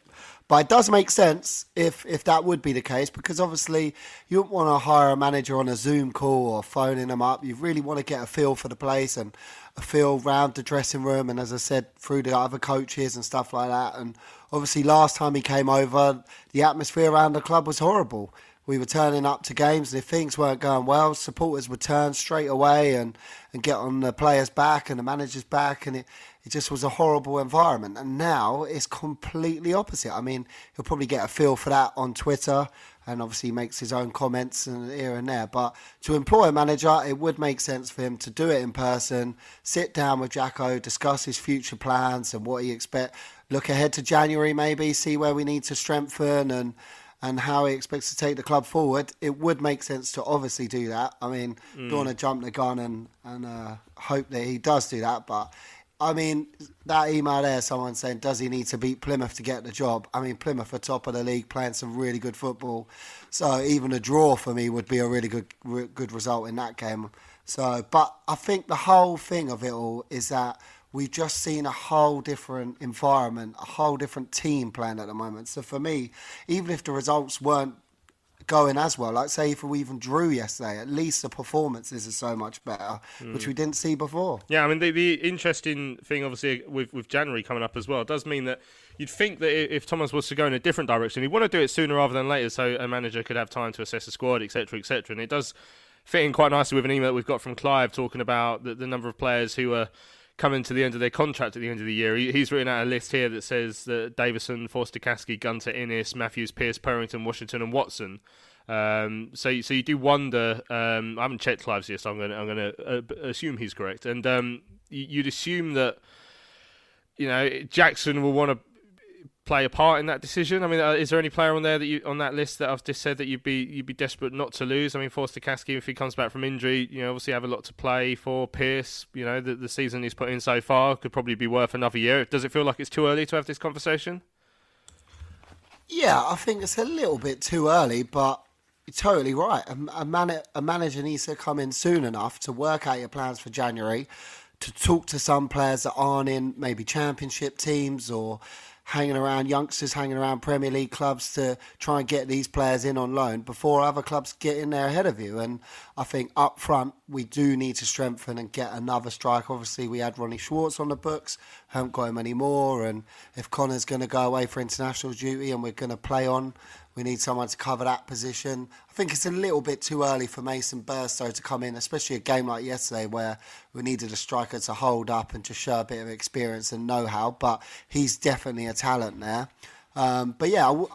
But it does make sense if that would be the case, because obviously you wouldn't want to hire a manager on a Zoom call or phoning them up. You really want to get a feel for the place and a feel round the dressing room, and as I said, through the other coaches and stuff like that. And obviously last time he came over, the atmosphere around the club was horrible. We were turning up to games, and if things weren't going well, supporters would turn straight away and get on the players' back and the manager's back, and it just was a horrible environment. And now it's completely opposite. I mean, he'll probably get a feel for that on Twitter, and obviously makes his own comments here and there. But to employ a manager, it would make sense for him to do it in person, sit down with Jacko, discuss his future plans and what he expects, look ahead to January maybe, see where we need to strengthen and how he expects to take the club forward. It would make sense to obviously do that. I mean, don't want to jump the gun and hope that he does do that, but I mean, that email there, someone saying, does he need to beat Plymouth to get the job? I mean, Plymouth are top of the league, playing some really good football. So even a draw for me would be a really good result in that game. So, but I think the whole thing of it all is that we've just seen a whole different environment, a whole different team playing at the moment. So for me, even if the results weren't going as well, like say if we even drew yesterday, at least the performances are so much better, which we didn't see before. Yeah, I mean the interesting thing obviously with January coming up as well does mean that you'd think that if Thomas was to go in a different direction, he'd want to do it sooner rather than later, so a manager could have time to assess the squad, etc., etc. And it does fit in quite nicely with an email that we've got from Clive talking about the number of players who are coming to the end of their contract at the end of the year. He's written out a list here that says that Davison, Forster-Caskey, Gunter, Innes, Matthews, Pearce, Purrington, Washington and Watson. So you do wonder. I haven't checked Clive's list, so I'm going to assume he's correct. And you'd assume that Jackson will want to play a part in that decision. I mean, is there any player on there on that list that I've just said that you'd be desperate not to lose? I mean, Forster-Caskey, if he comes back from injury, obviously have a lot to play for. Pearce, the season he's put in so far could probably be worth another year. Does it feel like it's too early to have this conversation? Yeah, I think it's a little bit too early, but you're totally right. A manager needs to come in soon enough to work out your plans for January, to talk to some players that aren't in maybe championship teams or youngsters hanging around Premier League clubs, to try and get these players in on loan before other clubs get in there ahead of you. And I think up front we do need to strengthen and get another striker. Obviously we had Ronnie Schwartz on the books, haven't got him anymore, and if Connor's going to go away for international duty and we're going to play on, we need someone to cover that position. I think it's a little bit too early for Mason Burstow to come in, especially a game like yesterday where we needed a striker to hold up and to show a bit of experience and know-how, but he's definitely a talent there. But yeah,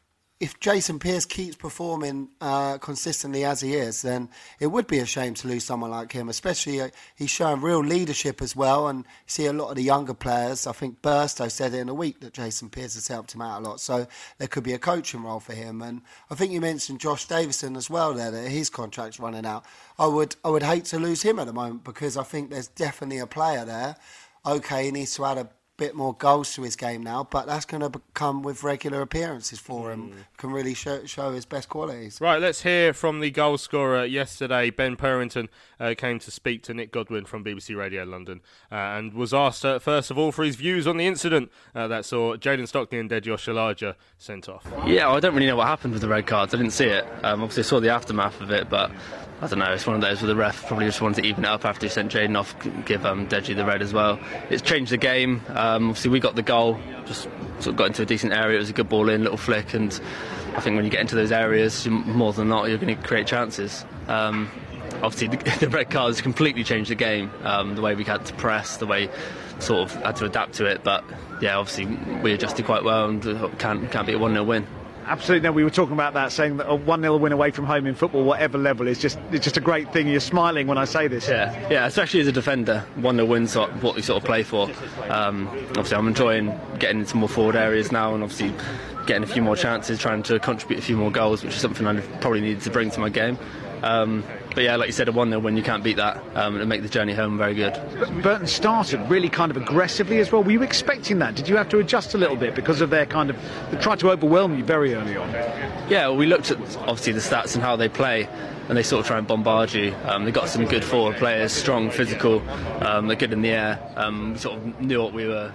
if Jason Pearce keeps performing consistently as he is, then it would be a shame to lose someone like him, especially he's showing real leadership as well, and you see a lot of the younger players. I think Burstow said it in a week that Jason Pearce has helped him out a lot, so there could be a coaching role for him. And I think you mentioned Josh Davison as well there, that his contract's running out. I would hate to lose him at the moment, because I think there's definitely a player there. Okay, he needs to add a bit more goals to his game now, but that's going to come with regular appearances for him. Can really show his best qualities. Right, let's hear from the goal scorer yesterday. Ben Purrington came to speak to Nick Godwin from BBC Radio London and was asked first of all for his views on the incident that saw Jayden Stockley and Deji Oshalaja sent off. Yeah, I don't really know what happened with the red cards. I didn't see it. Obviously I saw the aftermath of it, but I don't know, it's one of those where the ref probably just wanted to even it up after he sent Jayden off, give Deji the red as well. It's changed the game. Obviously we got the goal, just sort of got into a decent area. It was a good ball in, little flick, and I think when you get into those areas, more than not, you're going to create chances. Obviously the red card has completely changed the game, the way we had to press, the way sort of had to adapt to it, but yeah, obviously we adjusted quite well and can't be a 1-0 win. Absolutely. No, we were talking about that, saying that a 1-0 win away from home in football, whatever level, it's just a great thing. You're smiling when I say this. Yeah, especially as a defender, 1-0 wins what we sort of play for. Obviously, I'm enjoying getting into more forward areas now, and obviously getting a few more chances, trying to contribute a few more goals, which is something I probably needed to bring to my game. But yeah, like you said, a 1-0 win, you can't beat that, and make the journey home very good. Burton started really kind of aggressively as well. Were you expecting that? Did you have to adjust a little bit because of their they tried to overwhelm you very early on? Yeah, well, we looked at obviously the stats and how they play, and they sort of try and bombard you. They've got some good forward players, strong, physical, they're good in the air. We sort of knew what we were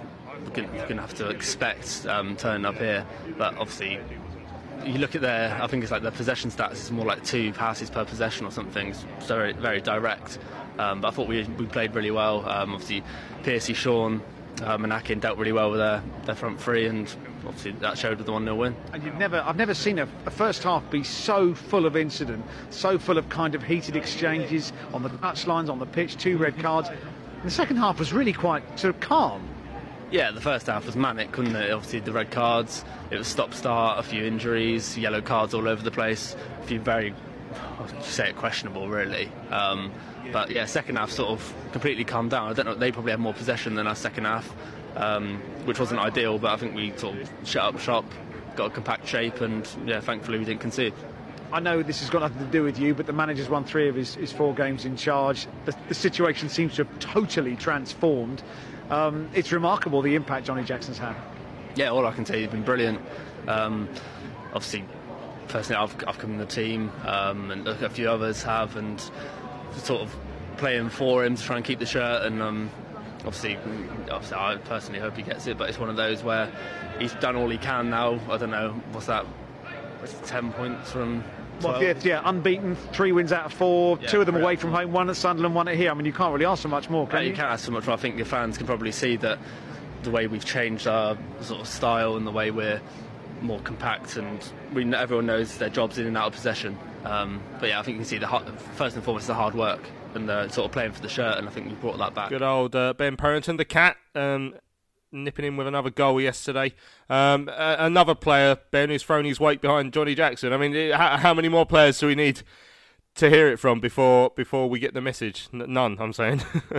we're going to have to expect turning up here. But obviously, you look at I think it's like the possession stats, it's more like 2 passes per possession or something. It's very, very direct. But I thought we played really well. Obviously, Piercy, Sean, and Akin dealt really well with their front three, and obviously that showed with the 1-0 win. And I've never seen a first half be so full of incident, so full of kind of heated exchanges on the touchlines, on the pitch, 2 red cards. And the second half was really quite sort of calm. Yeah, the first half was manic, wasn't it? Obviously the red cards, it was stop-start, a few injuries, yellow cards all over the place, a few very, questionable really. But yeah, second half sort of completely calmed down. I don't know, they probably had more possession than our second half, which wasn't ideal, but I think we sort of shut up shop, got a compact shape, and yeah, thankfully we didn't concede. I know this has got nothing to do with you, but the manager's won 3 of his 4 games in charge. The situation seems to have totally transformed. It's remarkable the impact Johnny Jackson's had. Yeah, all I can tell you, he's been brilliant. Obviously, personally, I've come in the team, and a few others have, and sort of playing for him to try and keep the shirt. And obviously, I personally hope he gets it, but it's one of those where he's done all he can now. I don't know, what's that? It's 10 points from 12? Yeah, unbeaten, 3 wins out of 4, 2 of them away from home, 1 at Sunderland, 1 at here. I mean, you can't really ask for much more, can you? You can't ask for much more. I think the fans can probably see that the way we've changed our sort of style and the way we're more compact, and everyone knows their job's in and out of possession. But yeah, I think you can see first and foremost the hard work and the sort of playing for the shirt, and I think we brought that back. Good old Ben Purrington, the cat, nipping in with another goal yesterday. Another player, Ben, who's thrown his weight behind Johnny Jackson. I mean, how many more players do we need to hear it from before we get the message? None, I'm saying.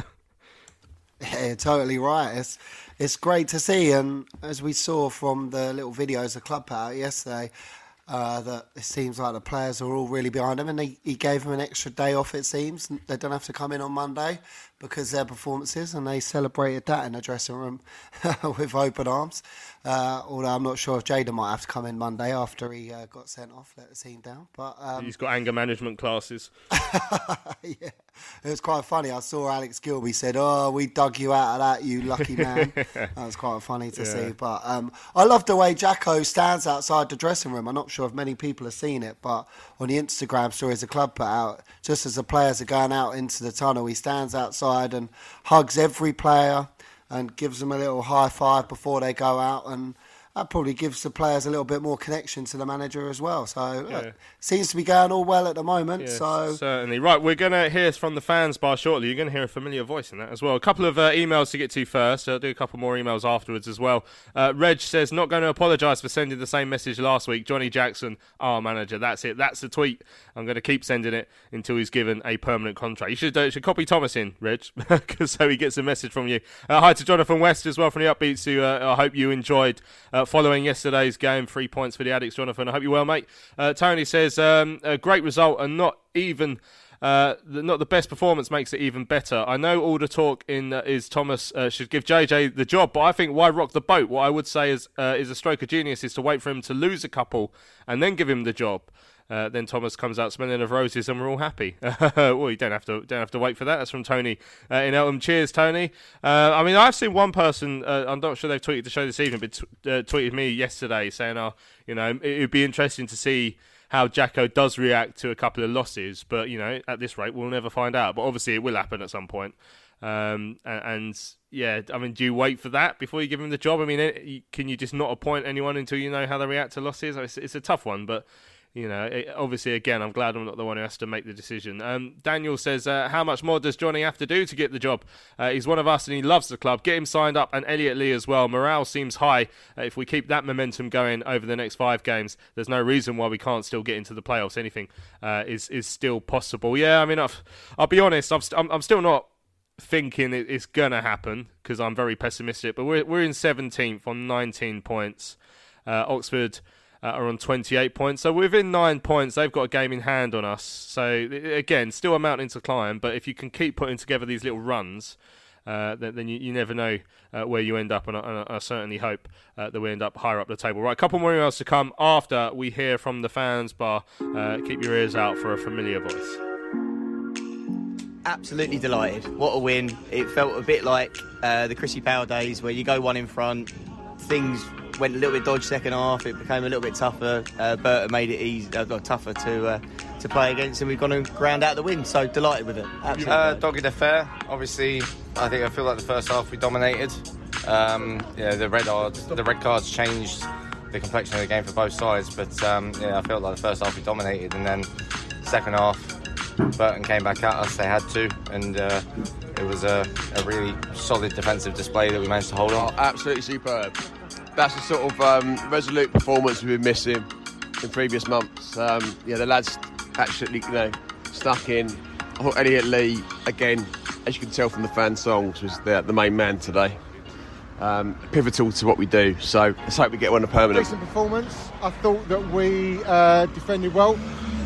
Yeah, you're totally right. It's great to see, and as we saw from the little videos the club put out yesterday, that it seems like the players are all really behind him, and he gave them an extra day off, it seems. They don't have to come in on Monday because of their performances, and they celebrated that in the dressing room with open arms. Although I'm not sure if Jayden might have to come in Monday after he got sent off, let the team down. But he's got anger management classes. Yeah, it was quite funny. I saw Alex Gilby said, "Oh, we dug you out of that, you lucky man." That was quite funny to see. But I love the way Jacko stands outside the dressing room. I'm not sure if many people have seen it, but on the Instagram stories the club put out, just as the players are going out into the tunnel, he stands outside and hugs every player and gives them a little high five before they go out, and that probably gives the players a little bit more connection to the manager as well. So look, seems to be going all well at the moment. Yes, so certainly. Right, we're going to hear from the fans bar shortly. You're going to hear a familiar voice in that as well. A couple of emails to get to first. I'll do a couple more emails afterwards as well. Reg says, not going to apologise for sending the same message last week. Johnny Jackson, our manager. That's it. That's the tweet. I'm going to keep sending it until he's given a permanent contract. You should copy Thomas in, Reg, so he gets a message from you. Hi to Jonathan West as well from the Upbeats, who I hope you enjoyed following yesterday's game. 3 points for the Addicts, Jonathan. I hope you're well, mate. Tony says, a great result and not the best performance makes it even better. I know all the talk is Thomas should give JJ the job, but I think why rock the boat? What I would say is a stroke of genius is to wait for him to lose a couple and then give him the job. Then Thomas comes out smelling of roses and we're all happy. Well, you don't have to wait for that. That's from Tony in Eltham. Cheers, Tony. I mean, I've seen one person, I'm not sure they've tweeted the show this evening, but tweeted me yesterday saying, it would be interesting to see how Jacko does react to a couple of losses, but at this rate we'll never find out. But obviously it will happen at some point. And yeah, I mean, do you wait for that before you give him the job? I mean, can you just not appoint anyone until you know how they react to losses? It's a tough one, but obviously, again, I'm glad I'm not the one who has to make the decision. Daniel says, how much more does Johnny have to do to get the job? He's one of us and he loves the club. Get him signed up, and Elliot Lee as well. Morale seems high. If we keep that momentum going over the next 5 games, there's no reason why we can't still get into the playoffs. Anything is still possible. Yeah, I mean, I'll be honest, I'm still not thinking it's going to happen because I'm very pessimistic, but we're in 17th on 19 points. Oxford are on 28 points, so within 9 points they've got a game in hand on us. So again, still a mountain to climb, but if you can keep putting together these little runs, then you never know where you end up, and I certainly hope that we end up higher up the table. Right, a couple more emails to come after we hear from the fans bar. Keep your ears out for a familiar voice. absolutely delighted. What a win. It felt a bit like the Chrissy Powell days where you go one in front, things went a little bit dodgy second half, it became a little bit tougher. Burton made it tougher to play against, and we've gone and ground out the win, so delighted with it. Absolutely. Dogged affair. Obviously, I feel like the first half we dominated. The red cards changed the complexion of the game for both sides, but I felt like the first half we dominated, and then second half Burton came back at us, they had to, and it was a really solid defensive display that we managed to hold on. Absolutely superb. That's the sort of resolute performance we've been missing in previous months. The lads absolutely stuck in. I thought Elliot Lee, again, as you can tell from the fan songs, was the main man today. Pivotal to what we do, so let's hope we get one a permanent. Decent performance. I thought that we defended well.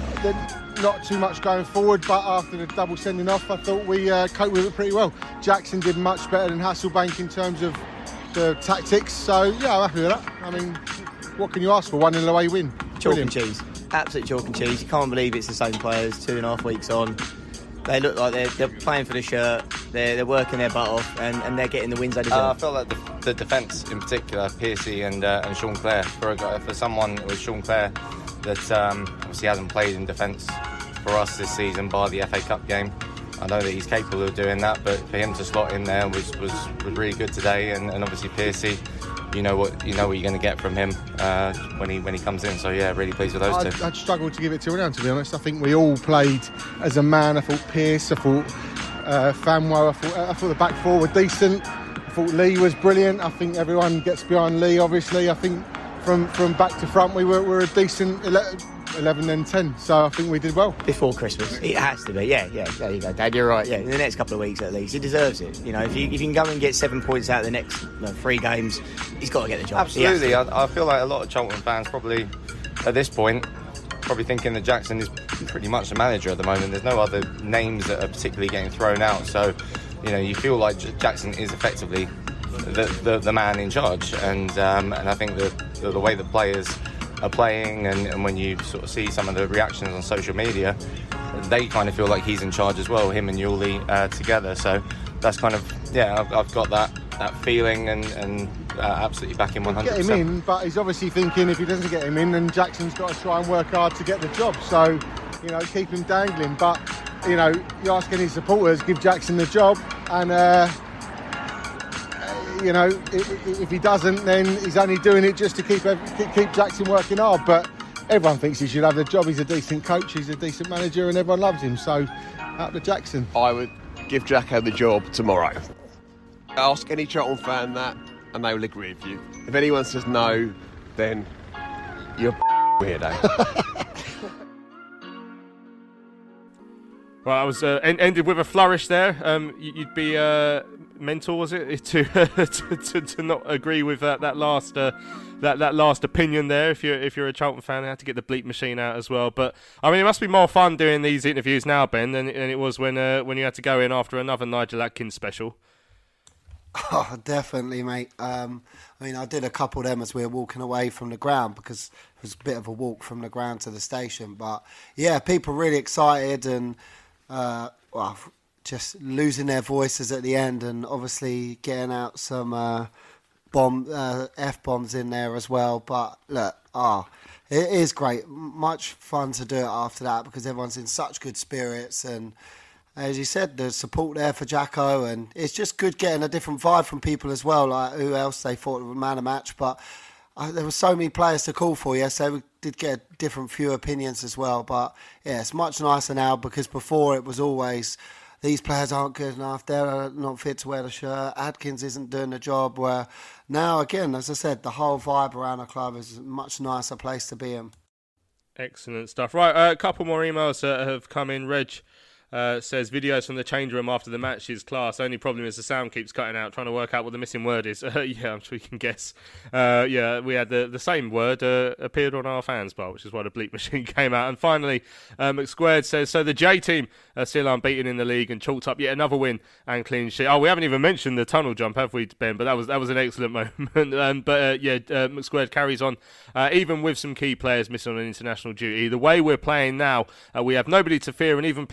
Not too much going forward, but after the double sending off, I thought we coped with it pretty well. Jackson did much better than Hasselbank in terms of the tactics, so yeah, I'm happy with that. I mean, what can you ask for? 1-0 away win. Chalk and cheese. Absolute chalk and cheese. You can't believe it's the same players 2.5 weeks on. They look like they're playing for the shirt, they're working their butt off, and they're getting the wins they deserve. I felt like the defence in particular, Piercy and Sean Clare, for someone with Sean Clare that obviously hasn't played in defence for us this season bar the FA Cup game. I know that he's capable of doing that, but for him to slot in there was really good today, and obviously Piercy, you know what you're going to get from him when he comes in. So yeah, really pleased with those two. I'd struggled to give it to anyone, to be honest. I think we all played as a man. I thought Pearce, I thought Famwo, I thought the back four were decent. I thought Lee was brilliant. I think everyone gets behind Lee. Obviously, I think from back to front we were a decent 11 and 10, so I think we did well. Before Christmas, it has to be. Yeah, there you go, Dad, you're right. Yeah, in the next couple of weeks at least, he deserves it. You know, if you can go and get 7 points out of the next 3 games, he's got to get the job. Absolutely, I feel like a lot of Charlton fans probably at this point probably thinking that Jackson is pretty much the manager at the moment. There's no other names that are particularly getting thrown out, so you know, you feel like Jackson is effectively the man in charge, and I think the way the players are playing, and when you sort of see some of the reactions on social media, they kind of feel like he's in charge as well, him and Yuli together. So that's kind of, I've got that feeling, and absolutely back in 100%. Get him in, but he's obviously thinking if he doesn't get him in, then Jackson's got to try and work hard to get the job. So, you know, keep him dangling. But, you know, you ask any supporters, give Jackson the job, and you know, if he doesn't, then he's only doing it just to keep Jackson working hard. But everyone thinks he should have the job. He's a decent coach, he's a decent manager, and everyone loves him. So, up to Jackson. I would give Jacko the job tomorrow. Ask any Charlton fan that, and they will agree with you. If anyone says no, then you're weirdo. Well, I was ended with a flourish there. You'd be mental, was it, to not agree with that last opinion there? If you're a Charlton fan, I had to get the bleep machine out as well. But I mean, it must be more fun doing these interviews now, Ben, than it was when you had to go in after another Nigel Atkins special. Oh, definitely, mate. I mean, I did a couple of them as we were walking away from the ground, because it was a bit of a walk from the ground to the station. But yeah, people really excited, and just losing their voices at the end, and obviously getting out some F-bombs in there as well. But look, it is great. Much fun to do it after that, because everyone's in such good spirits, and as you said, there's support there for Jacko, and it's just good getting a different vibe from people as well, like who else they thought was man of match. But there were so many players to call for, so we did get a different few opinions as well. But yeah, it's much nicer now, because before it was always, these players aren't good enough, they're not fit to wear the shirt, Atkins isn't doing the job. Where now, again, as I said, the whole vibe around the club is a much nicer place to be in. Excellent stuff. Right, a couple more emails have come in. Reg says videos from the change room after the match is class. Only problem is the sound keeps cutting out. Trying to work out what the missing word is. Yeah, I'm sure you can guess. Yeah, we had the same word appeared on our fans bar, which is why the bleep machine came out. And finally, McSquared says, so the J team are still unbeaten in the league and chalked up yet another win and clean sheet. Oh, we haven't even mentioned the tunnel jump, have we, Ben? But that was an excellent moment. McSquared carries on, even with some key players missing on international duty. The way we're playing now, we have nobody to fear, and even Plymouth won't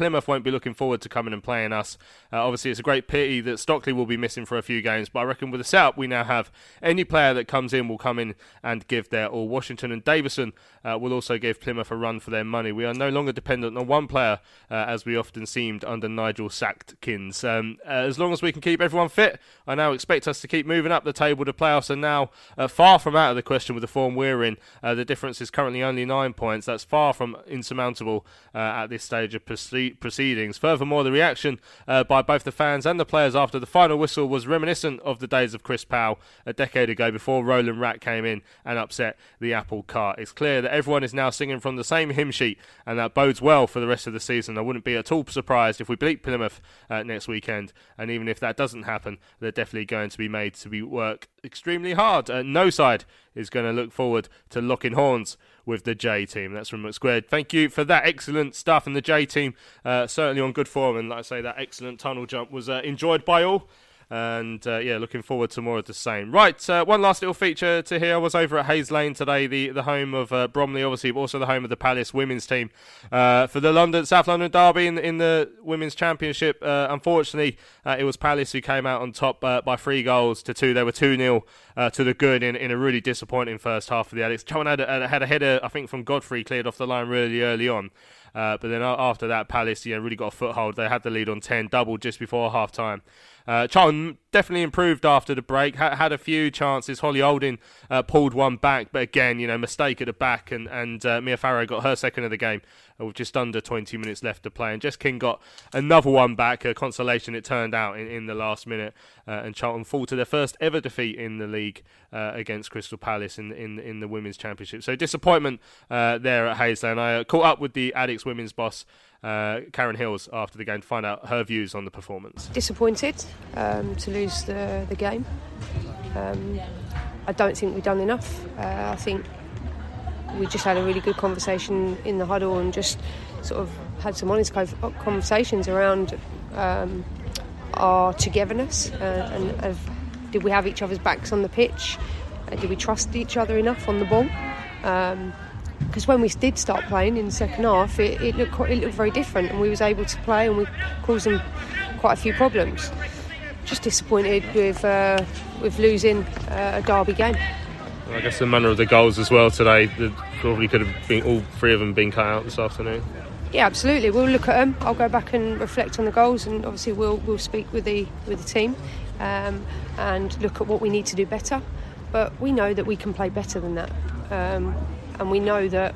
be looking forward to coming and playing us. Obviously, it's a great pity that Stockley will be missing for a few games, but I reckon with the setup we now have, any player that comes in will come in and give their all. Washington and Davison will also give Plymouth a run for their money. We are no longer dependent on one player, as we often seemed under Nigel Sactkins. As long as we can keep everyone fit, I now expect us to keep moving up the table. The playoffs are now far from out of the question with the form we're in. The difference is currently only 9 points. That's far from insurmountable at this stage of proceedings. Furthermore, the reaction by both the fans and the players after the final whistle was reminiscent of the days of Chris Powell a decade ago, before Roland Ratt came in and upset the apple cart. It's clear that everyone is now singing from the same hymn sheet, and that bodes well for the rest of the season. I wouldn't be at all surprised if we beat Plymouth next weekend, and even if that doesn't happen, they're definitely going to be made to work extremely hard. No side is going to look forward to locking horns with the J team. That's from McSquared. Thank you for that excellent stuff. And the J team certainly on good form, and like I say, that excellent tunnel jump was enjoyed by all. And looking forward to more of the same. Right, one last little feature to hear. I was over at Hayes Lane today, the home of Bromley, obviously, but also the home of the Palace women's team for the South London derby in the women's championship. Unfortunately, it was Palace who came out on top by 3-2. They were 2-0 to the good in a really disappointing first half of the Addicts. Charlton had a header, I think, from Godfrey cleared off the line really early on. But then after that, Palace really got a foothold. They had the lead on 10, doubled just before half-time. Charlton definitely improved after the break, had a few chances. Holly Olding pulled one back, but again, mistake at the back, and Mia Farrow got her second of the game with just under 20 minutes left to play. And Jess King got another one back, a consolation it turned out in the last minute, and Charlton fall to their first ever defeat in the league against Crystal Palace in the Women's Championship. So disappointment there at Hayes Lane. I caught up with the Addicts women's boss, Karen Hills, after the game to find out her views on the performance. Disappointed to lose the game. I don't think we've done enough. I think we just had a really good conversation in the huddle and just sort of had some honest conversations around our togetherness and did we have each other's backs on the pitch? Did we trust each other enough on the ball? Because when we did start playing in the second half, it looked very different, and we was able to play, and we caused them quite a few problems. Just disappointed with losing a derby game. I guess the manner of the goals as well today, probably could have been all three of them being cut out this afternoon. Yeah, absolutely. We'll look at them. I'll go back and reflect on the goals, and obviously we'll speak with the team and look at what we need to do better. But we know that we can play better than that. And we know that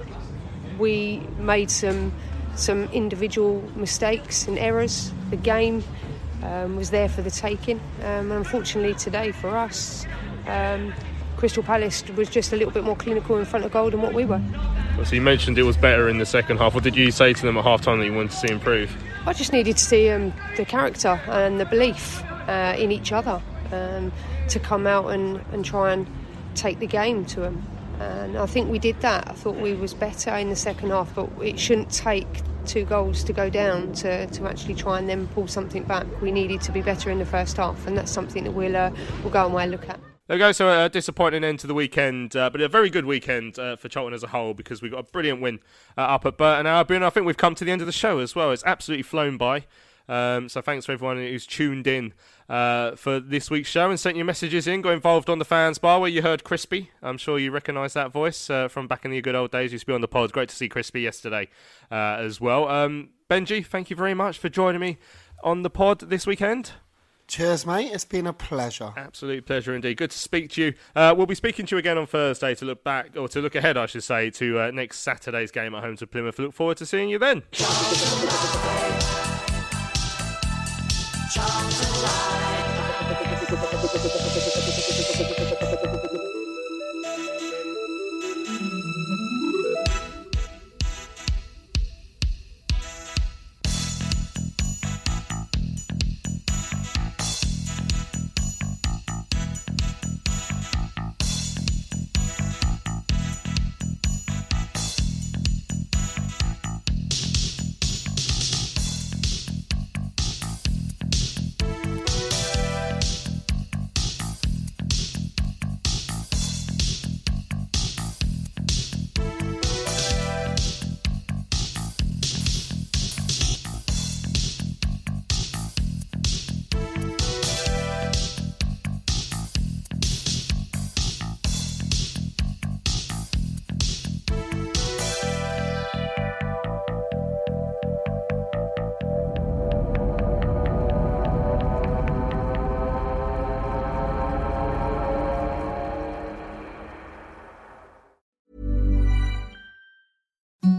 we made some individual mistakes and errors. The game was there for the taking. Unfortunately today for us, Crystal Palace was just a little bit more clinical in front of goal than what we were. So you mentioned it was better in the second half. What did you say to them at half-time that you wanted to see improve? I just needed to see the character and the belief in each other to come out and try and take the game to them. And I think we did that. I thought we was better in the second half, but it shouldn't take 2 goals to go down to actually try and then pull something back. We needed to be better in the first half, and that's something that we'll go and we'll look at. There we go, so a disappointing end to the weekend, but a very good weekend for Charlton as a whole, because we got a brilliant win up at Burton Albion. I think we've come to the end of the show as well. It's absolutely flown by. So thanks for everyone who's tuned in for this week's show and sent your messages in. Got involved on the fans bar where you heard Crispy. I'm sure you recognise that voice from back in the good old days. Used to be on the pod. Great to see Crispy yesterday as well. Benji, thank you very much for joining me on the pod this weekend. Cheers, mate. It's been a pleasure. Absolute pleasure indeed. Good to speak to you. We'll be speaking to you again on Thursday to look back, or to look ahead, I should say, to next Saturday's game at home to Plymouth. Look forward to seeing you then.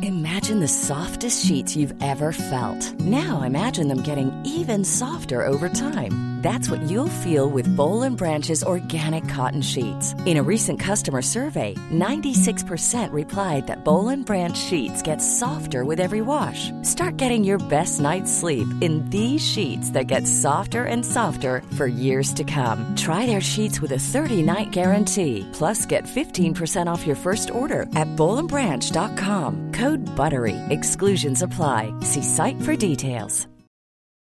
Imagine the softest sheets you've ever felt. Now imagine them getting even softer over time. That's what you'll feel with Boll & Branch's organic cotton sheets. In a recent customer survey, 96% replied that Boll & Branch sheets get softer with every wash. Start getting your best night's sleep in these sheets that get softer and softer for years to come. Try their sheets with a 30-night guarantee. Plus, get 15% off your first order at bollandbranch.com. Code BUTTERY. Exclusions apply. See site for details.